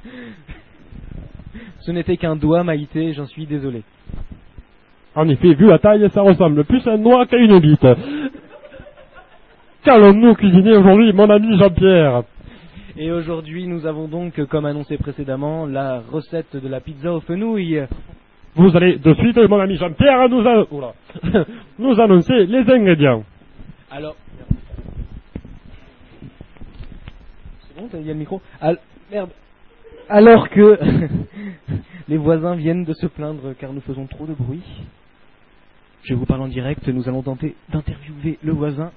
Ce n'était qu'un doigt, Maïté, j'en suis désolé. En effet, vu la taille, ça ressemble plus à un doigt qu'à une bite. Qu'allons-nous cuisiner aujourd'hui, mon ami Jean-Pierre? Et aujourd'hui, nous avons donc, comme annoncé précédemment, la recette de la pizza aux fenouilles. Vous allez de suite, mon ami Jean-Pierre, nous, a... Oula. nous annoncer les ingrédients. Alors... C'est bon, il y a le micro? Al... Merde. Alors que les voisins viennent de se plaindre car nous faisons trop de bruit, je vous parle en direct, nous allons tenter d'interviewer le voisin.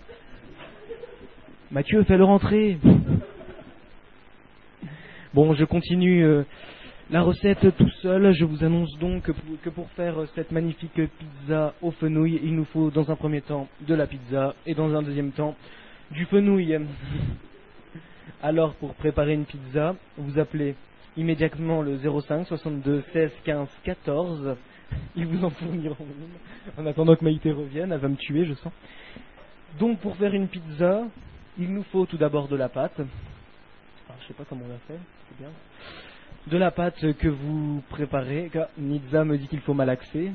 Mathieu, fais-le rentrer. Bon, je continue. Euh, La recette tout seul, je vous annonce donc que pour, que pour faire cette magnifique pizza aux fenouil, il nous faut dans un premier temps de la pizza et dans un deuxième temps du fenouil. Alors pour préparer une pizza, vous appelez immédiatement le zéro cinq soixante-deux seize quinze quatorze. Ils vous en fourniront une. En attendant que Maïté revienne, elle va me tuer, je sens. Donc pour faire une pizza, il nous faut tout d'abord de la pâte. Alors, je sais pas comment on l'a fait, c'est bien. De la pâte que vous préparez. Nizza me dit qu'il faut malaxer.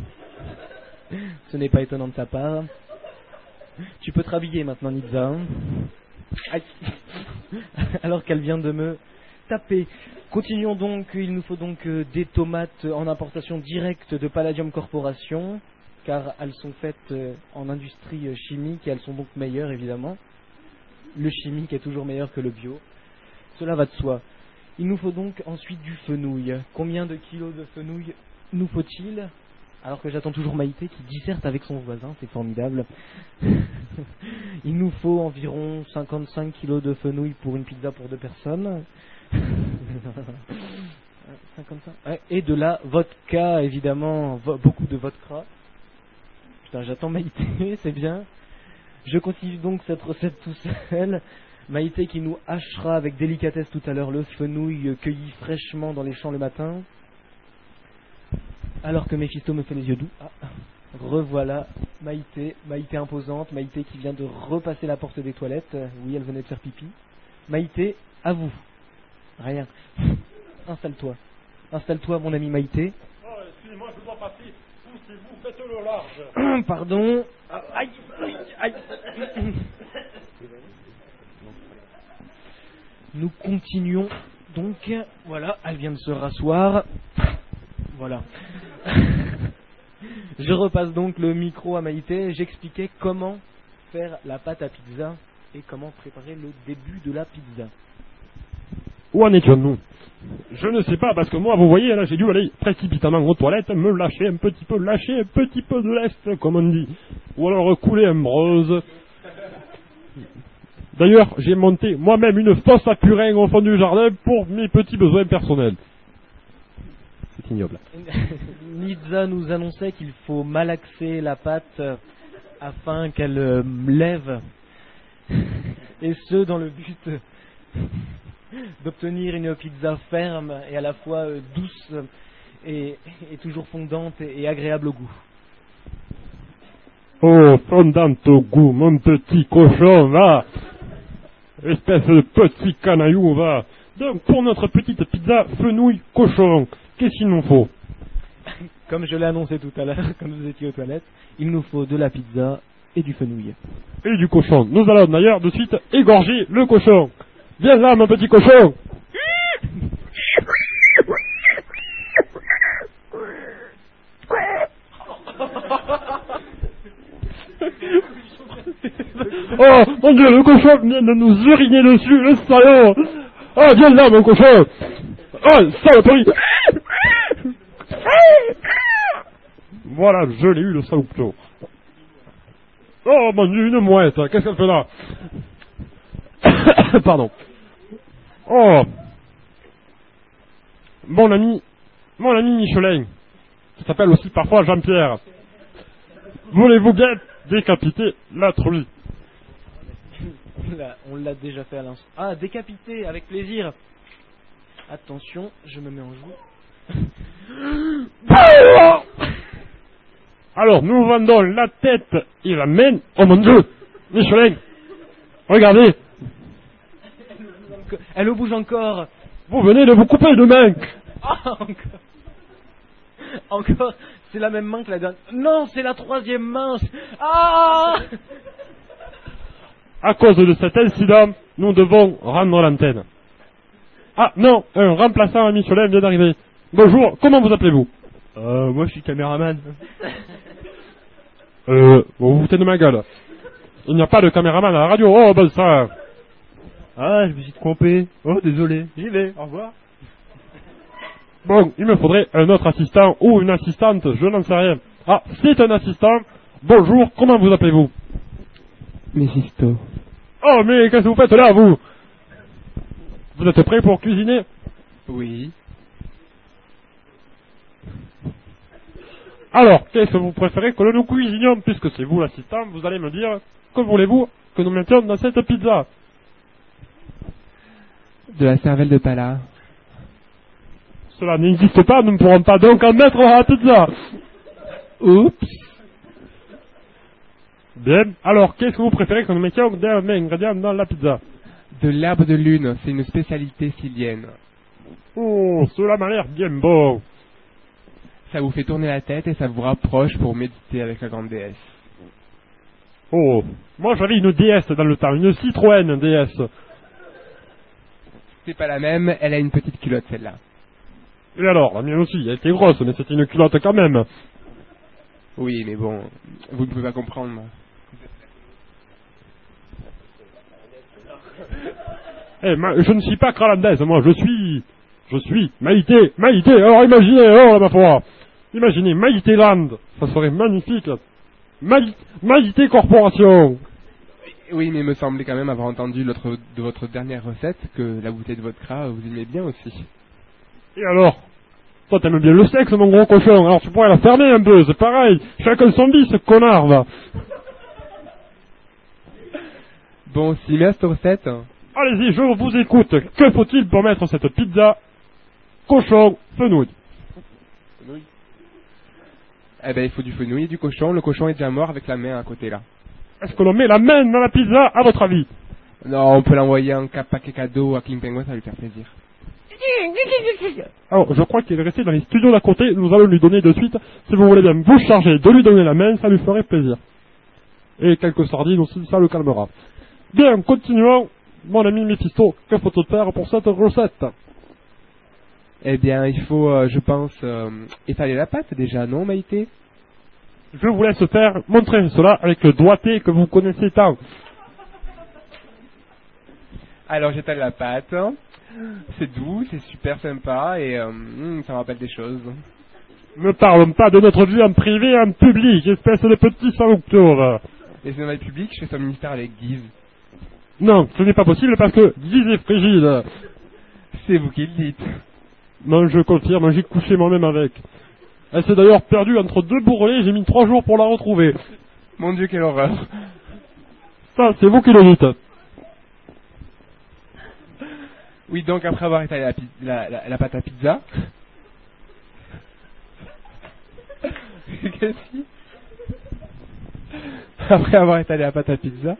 Ce n'est pas étonnant de sa part. Tu peux te rhabiller maintenant, Nizza. Aïe. Alors qu'elle vient de me taper. Continuons donc. Il nous faut donc des tomates en importation directe de Palladium Corporation, car elles sont faites en industrie chimique et elles sont donc meilleures évidemment. Le chimique est toujours meilleur que le bio. Cela va de soi. Il nous faut donc ensuite du fenouil. Combien de kilos de fenouil nous faut-il? Alors que j'attends toujours Maïté qui disserte avec son voisin, c'est formidable. Il nous faut environ cinquante-cinq kilos de fenouil pour une pizza pour deux personnes. cinquante-cinq. Et de la vodka, évidemment, vo- beaucoup de vodka. Putain, j'attends Maïté, c'est bien. Je continue donc cette recette tout seul. Maïté qui nous hachera avec délicatesse tout à l'heure le fenouil cueilli fraîchement dans les champs le matin. Alors que Méphisto me fait les yeux doux. Ah, revoilà Maïté, Maïté imposante, Maïté qui vient de repasser la porte des toilettes. Oui, elle venait de faire pipi. Maïté, à vous. Rien. Installe-toi. Installe-toi, mon ami Maïté. Oh, excusez-moi, je dois passer. Poussez-vous, faites-le large. Pardon. Aïe, aïe, aïe. Nous continuons donc. Voilà, elle vient de se rasseoir. Voilà. Je repasse donc le micro à Maïté. J'expliquais comment faire la pâte à pizza et comment préparer le début de la pizza. Où en étions-nous? Je ne sais pas, parce que moi, vous voyez, là, j'ai dû aller précipitamment aux toilettes, me lâcher un petit peu, lâcher un petit peu de l'est, comme on dit. Ou alors couler un breuse. D'ailleurs, j'ai monté moi-même une fosse à purin au fond du jardin pour mes petits besoins personnels. C'est ignoble. Nizza nous annonçait qu'il faut malaxer la pâte afin qu'elle euh, lève. Et ce, dans le but d'obtenir une pizza ferme et à la fois euh, douce et, et toujours fondante et, et agréable au goût. Oh, fondante au goût, mon petit cochon, va! Espèce de petit canaillou, va! Donc, pour notre petite pizza fenouil cochon, qu'est-ce qu'il nous faut? Comme je l'ai annoncé tout à l'heure, quand vous étiez aux toilettes, il nous faut de la pizza et du fenouil. Et du cochon. Nous allons d'ailleurs de suite égorger le cochon. Viens là, mon petit cochon! Oh, mon Dieu, le cochon vient de nous uriner dessus, le salaud! Ah, oh, viens là, mon cochon! Oh, saloperie! Voilà, je l'ai eu, le salopeau. Oh, mon Dieu, une mouette, qu'est-ce qu'elle fait là? Pardon. Oh, mon ami, mon ami Michelin, qui s'appelle aussi parfois Jean-Pierre, voulez-vous bien décapiter la truie? Là, on l'a déjà fait à l'instant. Ah, décapité, avec plaisir. Attention, je me mets en joue. Alors, nous vendons la tête et la main. Oh mon Dieu, Michelin, regardez. Elle bouge encore. Vous venez de vous couper une main. Ah, encore. Encore. C'est la même main que la dernière. Non, c'est la troisième main. Ah! À cause de cet incident, nous devons rendre l'antenne. Ah non, un remplaçant à Michelin vient d'arriver. Bonjour, comment vous appelez-vous? Euh, moi je suis caméraman. Euh, vous vous foutez de ma gueule. Il n'y a pas de caméraman à la radio. Oh, ben ça. Ah, je me suis trompé. Oh, désolé. J'y vais, au revoir. Bon, il me faudrait un autre assistant ou une assistante, je n'en sais rien. Ah, c'est un assistant. Bonjour, comment vous appelez-vous? Méphisto. Oh, mais qu'est-ce que vous faites là, vous? Vous êtes prêt pour cuisiner? Oui. Alors, qu'est-ce que vous préférez que nous nous cuisinions? Puisque c'est vous l'assistant, vous allez me dire, que voulez-vous que nous mettions dans cette pizza? De la cervelle de pala. Cela n'existe pas, nous ne pourrons pas donc en mettre à la pizza. Oups. Bien, alors qu'est-ce que vous préférez que nous mettions d'ingrédients dans la pizza? De l'herbe de lune, c'est une spécialité sicilienne. Oh, cela m'a l'air bien bon. Ça vous fait tourner la tête et ça vous rapproche pour méditer avec la grande déesse. Oh, moi j'avais une déesse dans le temps, une Citroën déesse. C'est pas la même, elle a une petite culotte celle-là. Et alors, la mienne aussi, elle était grosse, mais c'était une culotte quand même. Oui, mais bon, vous ne pouvez pas comprendre. Eh, ma, je ne suis pas kralandaise, moi, je suis... Je suis Maïté, Maïté, alors imaginez, oh ma foi, imaginez, Maïté Land, ça serait magnifique. Maï, Maïté Corporation. Oui, mais il me semblait quand même avoir entendu l'autre, de votre dernière recette que la bouteille de vodka, vous aimez bien aussi. Et alors? Toi t'aimes bien le sexe, mon gros cochon, alors tu pourrais la fermer un peu, c'est pareil, chacun son bis, ce connard, va. Bon, s'il met à cette recette... Allez-y, je vous écoute, que faut-il pour mettre cette pizza cochon fenouil? Fenouil. Eh ben, il faut du fenouil et du cochon, le cochon est déjà mort avec la main à côté, là. Est-ce que l'on met la main dans la pizza, à votre avis? Non, on peut l'envoyer en paquet cadeau à King Penguin, ça va lui faire plaisir. Alors, je crois qu'il est resté dans les studios d'à côté, nous allons lui donner de suite, si vous voulez bien vous charger de lui donner la main, ça lui ferait plaisir. Et quelques sardines aussi, ça le calmera. Bien, continuons, mon ami Mephisto, que faut-il faire pour cette recette? Eh bien, il faut, euh, je pense, euh, étaler la pâte déjà, non, Maïté? Je vous laisse faire, montrer cela avec le doigté que vous connaissez tant. Alors, j'étale la pâte. C'est doux, c'est super sympa et euh, mm, ça me rappelle des choses. Ne parlons pas de notre vie en privé et en public, espèce de petit salopeau. Et c'est dans le public, je fais ça au ministère avec Guise. Non, ce n'est pas possible parce que Guise est frigide. C'est vous qui le dites. Non, je confirme, j'ai couché moi-même avec. Elle s'est d'ailleurs perdue entre deux bourrelets, j'ai mis trois jours pour la retrouver. Mon Dieu, quelle horreur. Ça, c'est vous qui le dites. Oui, donc après avoir étalé la, la, la, la pâte à pizza... Qu'est-ce que Après avoir étalé la pâte à pizza...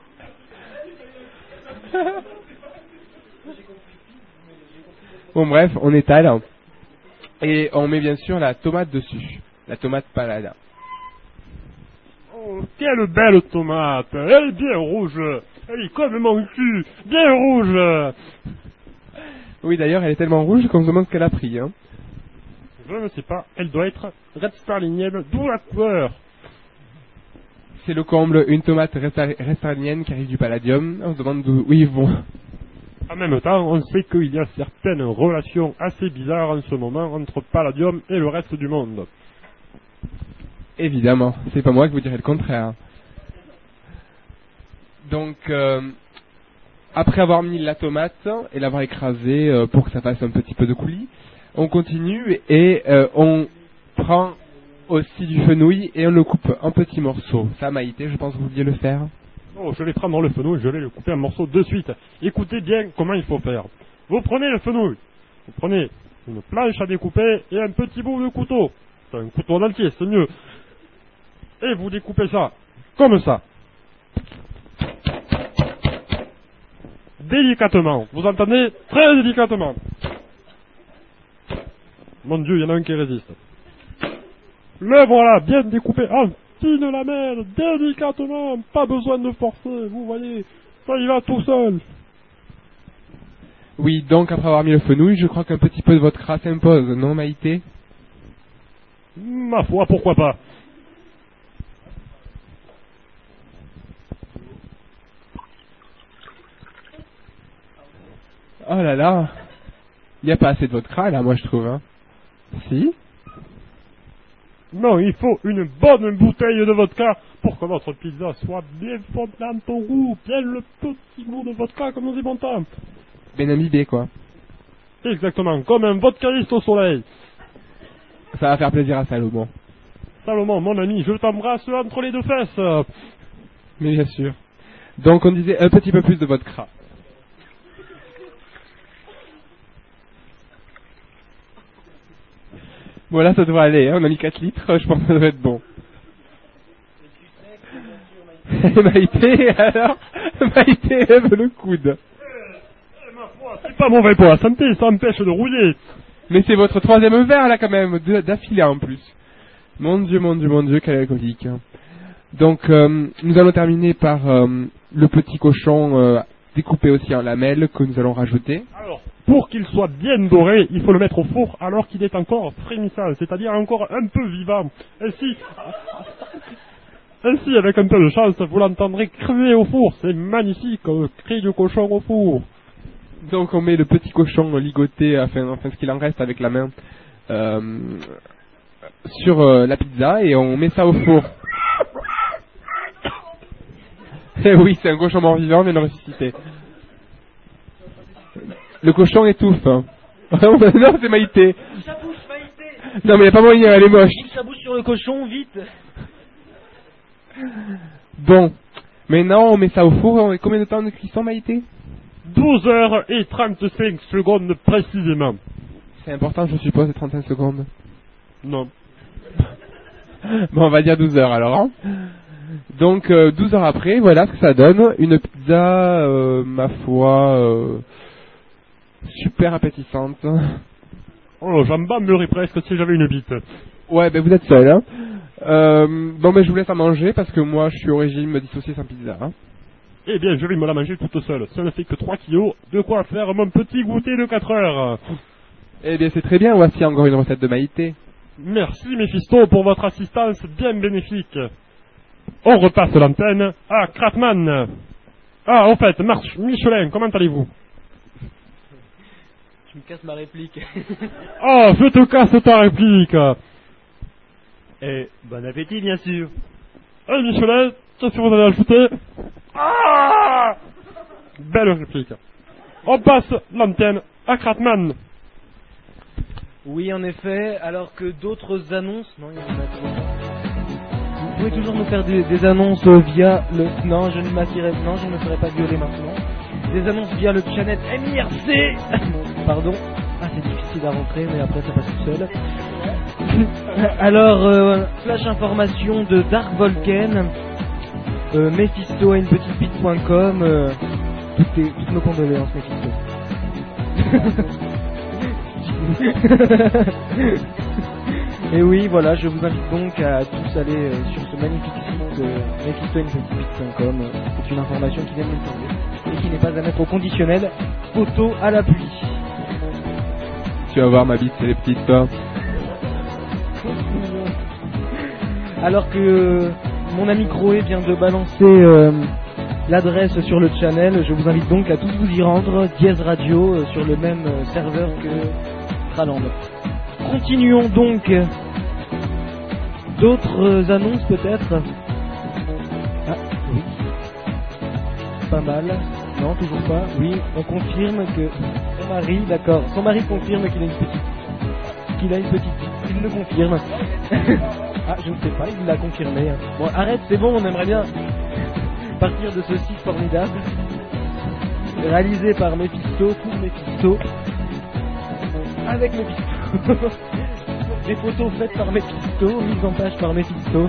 Bon bref, on étale. Et on met bien sûr la tomate dessus. La tomate palada. Oh, quelle belle tomate. Elle est bien rouge. Elle est comme mon cul. Bien rouge. Oui, d'ailleurs, elle est tellement rouge qu'on se demande ce qu'elle a pris. Hein. Je ne sais pas. Elle doit être red starlinienne, d'où la couleur. C'est le comble, une tomate red starlinienne qui arrive du palladium. On se demande d'où ils vont. En même temps, on sait qu'il y a certaines relations assez bizarres en ce moment entre palladium et le reste du monde. Évidemment, c'est pas moi qui vous dirai le contraire. Donc, euh, après avoir mis la tomate et l'avoir écrasée euh, pour que ça fasse un petit peu de coulis, on continue et euh, on prend aussi du fenouil et on le coupe en petits morceaux. Ça, Maïté, je pense que vous vouliez le faire. Oh, je vais prendre le fenouil, je vais le couper en morceaux de suite. Écoutez bien comment il faut faire. Vous prenez le fenouil, vous prenez une planche à découper et un petit bout de couteau. Enfin, un couteau en entier, c'est mieux. Et vous découpez ça, comme ça. Délicatement, vous entendez? Très délicatement. Mon Dieu, il y en a un qui résiste. Le voilà, bien découpé. En fine lamelle, délicatement, pas besoin de forcer, vous voyez, ça y va tout seul. Oui, donc après avoir mis le fenouil, je crois qu'un petit peu de votre crasse s'impose, non Maïté? Ma foi, pourquoi pas. Oh là là, il n'y a pas assez de vodka là, moi je trouve. Hein. Si? Non, il faut une bonne bouteille de vodka pour que votre pizza soit bien fondante au goût, bien le petit goût de vodka comme on dit bon temps. Bien imbibé quoi. Exactement, comme un vodkaliste au soleil. Ça va faire plaisir à Salomon. Salomon, mon ami, je t'embrasse entre les deux fesses. Mais bien sûr. Donc on disait un petit peu plus de vodka. Voilà, ça devrait aller, hein. On a mis quatre litres, je pense que ça doit être bon. Et Maïté, alors Maïté lève le coude. C'est pas mauvais pour la santé, ça empêche de rouiller. Mais c'est votre troisième verre là quand même, d'affilée en plus. Mon Dieu, mon Dieu, mon Dieu, quel alcoolique. Donc euh, nous allons terminer par euh, le petit cochon euh, découpé aussi en lamelles que nous allons rajouter. Alors, pour qu'il soit bien doré, il faut le mettre au four alors qu'il est encore frémissant, c'est-à-dire encore un peu vivant. Ainsi, ainsi avec un peu de chance, vous l'entendrez crier au four. C'est magnifique, un cri du cochon au four. Donc on met le petit cochon ligoté, enfin, enfin ce qu'il en reste avec la main, euh, sur euh, la pizza et on met ça au four. Eh oui, c'est un cochon mort-vivant, mais non ressuscité. Le cochon étouffe. Hein. Non, c'est Maïté. Ça bouge, Maïté. Non, mais il n'y a pas moyen, elle est moche. Ça bouge sur le cochon, vite. Bon, maintenant on met ça au four. Combien de temps de cuisson, Maïté? douze heures et trente-cinq secondes précisément. C'est important, je suppose, les trente-cinq secondes. Non. Bon, on va dire douze heures alors. Hein. Donc, euh, douze heures après, voilà ce que ça donne. Une pizza, euh, ma foi, euh, super appétissante. Oh, j'en bâmerais presque si j'avais une bite. Ouais, ben vous êtes seul. Hein. Euh, bon, ben je vous laisse à manger parce que moi, je suis au régime me dissocier sans pizza. Hein. Eh bien, je vais me la manger toute seule. Ça ne fait que trois kilos. De quoi faire mon petit goûter de quatre heures. Eh bien, c'est très bien. Voici encore une recette de Maïté. Merci, Mephisto, pour votre assistance bien bénéfique. On repasse l'antenne à Kratman. Ah, en fait, Marche, Michelin, comment allez-vous? Tu me casses ma réplique. Oh, je te casse ta réplique. Et bon appétit, bien sûr. Eh, Michelin, qu'est-ce que vous allez ajouter? Ah, belle réplique. On passe l'antenne à Kratman. Oui, en effet, alors que d'autres annonces... Non, il y en a trop. Vous pouvez toujours nous faire des, des annonces via le... Non, je ne m'attirerai... Non, je ne me ferai pas violer maintenant. Des annonces via le channel M I R C. Pardon. Ah, c'est difficile à rentrer, mais après ça passe tout seul. Alors, euh, flash information de Dark Volken, euh, Mephisto à une petite bite point com, euh, toutes, les, toutes nos condoléances, Mephisto. Et oui, voilà, je vous invite donc à tous aller euh, sur ce magnifique site euh, Mephisto à une petite bite point com. C'est une information qui vient de nous tomber et qui n'est pas à mettre au conditionnel, photo à la pluie. Tu vas voir ma bite, c'est les petites toi. Alors que euh, mon ami Croé vient de balancer euh, l'adresse sur le channel, je vous invite donc à tous vous y rendre, Dièse Radio, euh, sur le même euh, serveur que Kraland. Continuons donc. D'autres euh, annonces peut-être? Ah, oui. Pas mal. Non, toujours pas. Oui, on confirme que son mari, d'accord, son mari confirme qu'il a une petite... qu'il a une petite... Il le confirme. Ah, je ne sais pas, il l'a confirmé. Bon, arrête, c'est bon, on aimerait bien partir de ce site formidable. Réalisé par Mephisto, pour Mephisto. Avec Mephisto. Des photos faites par Mephisto, mises en page par Mephisto.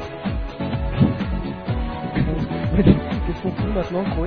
Qu'est-ce qu'on fout maintenant, Chloé?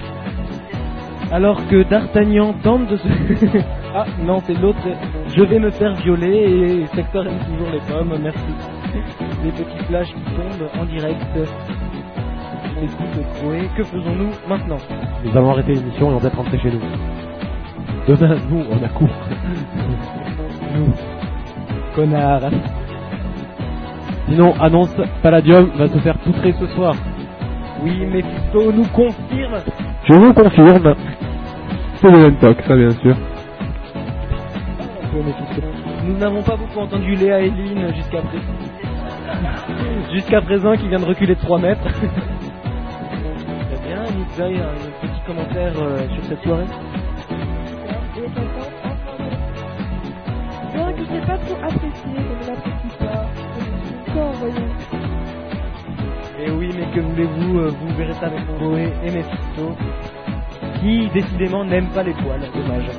Alors que D'Artagnan tente de se... Ah, non, c'est l'autre. Je vais me faire violer et Secteur aime toujours les pommes, merci. Des petits flashs qui tombent en direct. Écoute, Chloé, que faisons-nous maintenant? Nous allons arrêter l'émission et on va être rentrés chez nous. Demain, nous, on a cours. Nous. Connard. Sinon, annonce, Palladium va se faire poutrer ce soir. Oui, Mephisto nous confirme. Je vous confirme. C'est le Lentoc, ça bien sûr. Nous n'avons pas beaucoup entendu Léa et Lynn jusqu'à présent. Jusqu'à présent, qui vient de reculer de trois mètres. Très bien, Nitza, un petit commentaire euh, sur cette soirée. Bien que je n'ai pas trop apprécié, je ne l'apprécie pas. encore, voyons. Et oui, mais que voulez-vous, euh, vous verrez ça avec Chloé et Mephisto, qui décidément n'aiment pas les poils, dommage.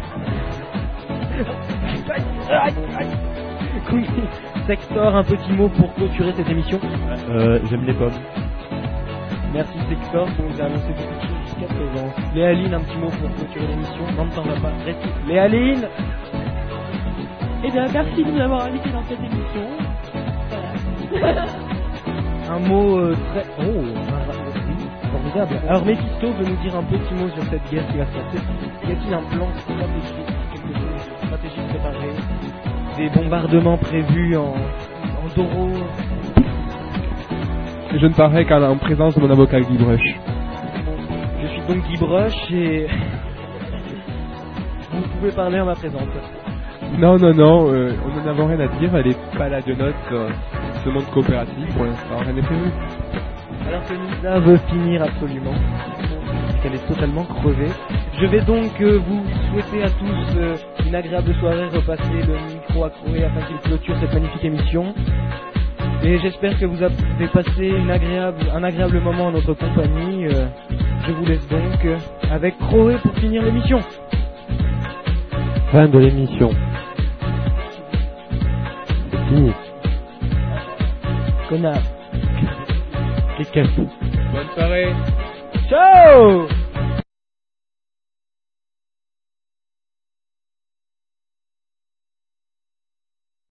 Sector, un petit mot pour clôturer cette émission. Euh, j'aime les pommes. Merci Sector, pour nous annoncer beaucoup de choses jusqu'à présent. Léaline, un petit mot pour clôturer l'émission. Non, t'en vas pas. Reste. Léaline. Eh bien, merci de nous avoir invités dans cette émission. Voilà. Un mot euh, très... Oh, un... formidable. Alors Mephisto veut nous dire un petit mot sur cette guerre qui va se passer. Y a-t-il un plan stratégique, quelque chose de stratégique préparé, des bombardements prévus en, en Doro? Je ne parlerai qu'en présence de mon avocat Guy Brush. Je suis donc Guy Brush et vous pouvez parler en ma présence. Non, non, non, euh, on n'en avons rien à dire, elle est pas là de note euh, ce monde coopératif, pour l'instant, rien n'est prévu. Alors que Nisa veut finir absolument, parce qu'elle est totalement crevée. Je vais donc euh, vous souhaiter à tous euh, une agréable soirée, repasser le micro à Chloé afin qu'il clôture cette magnifique émission. Et j'espère que vous avez passé une agréable, un agréable moment en notre compagnie. Euh, je vous laisse donc euh, avec Chloé pour finir l'émission. Fin de l'émission. C'est fini. Connard. Qu'est-ce qu'elle fout? Bonne soirée. Ciao.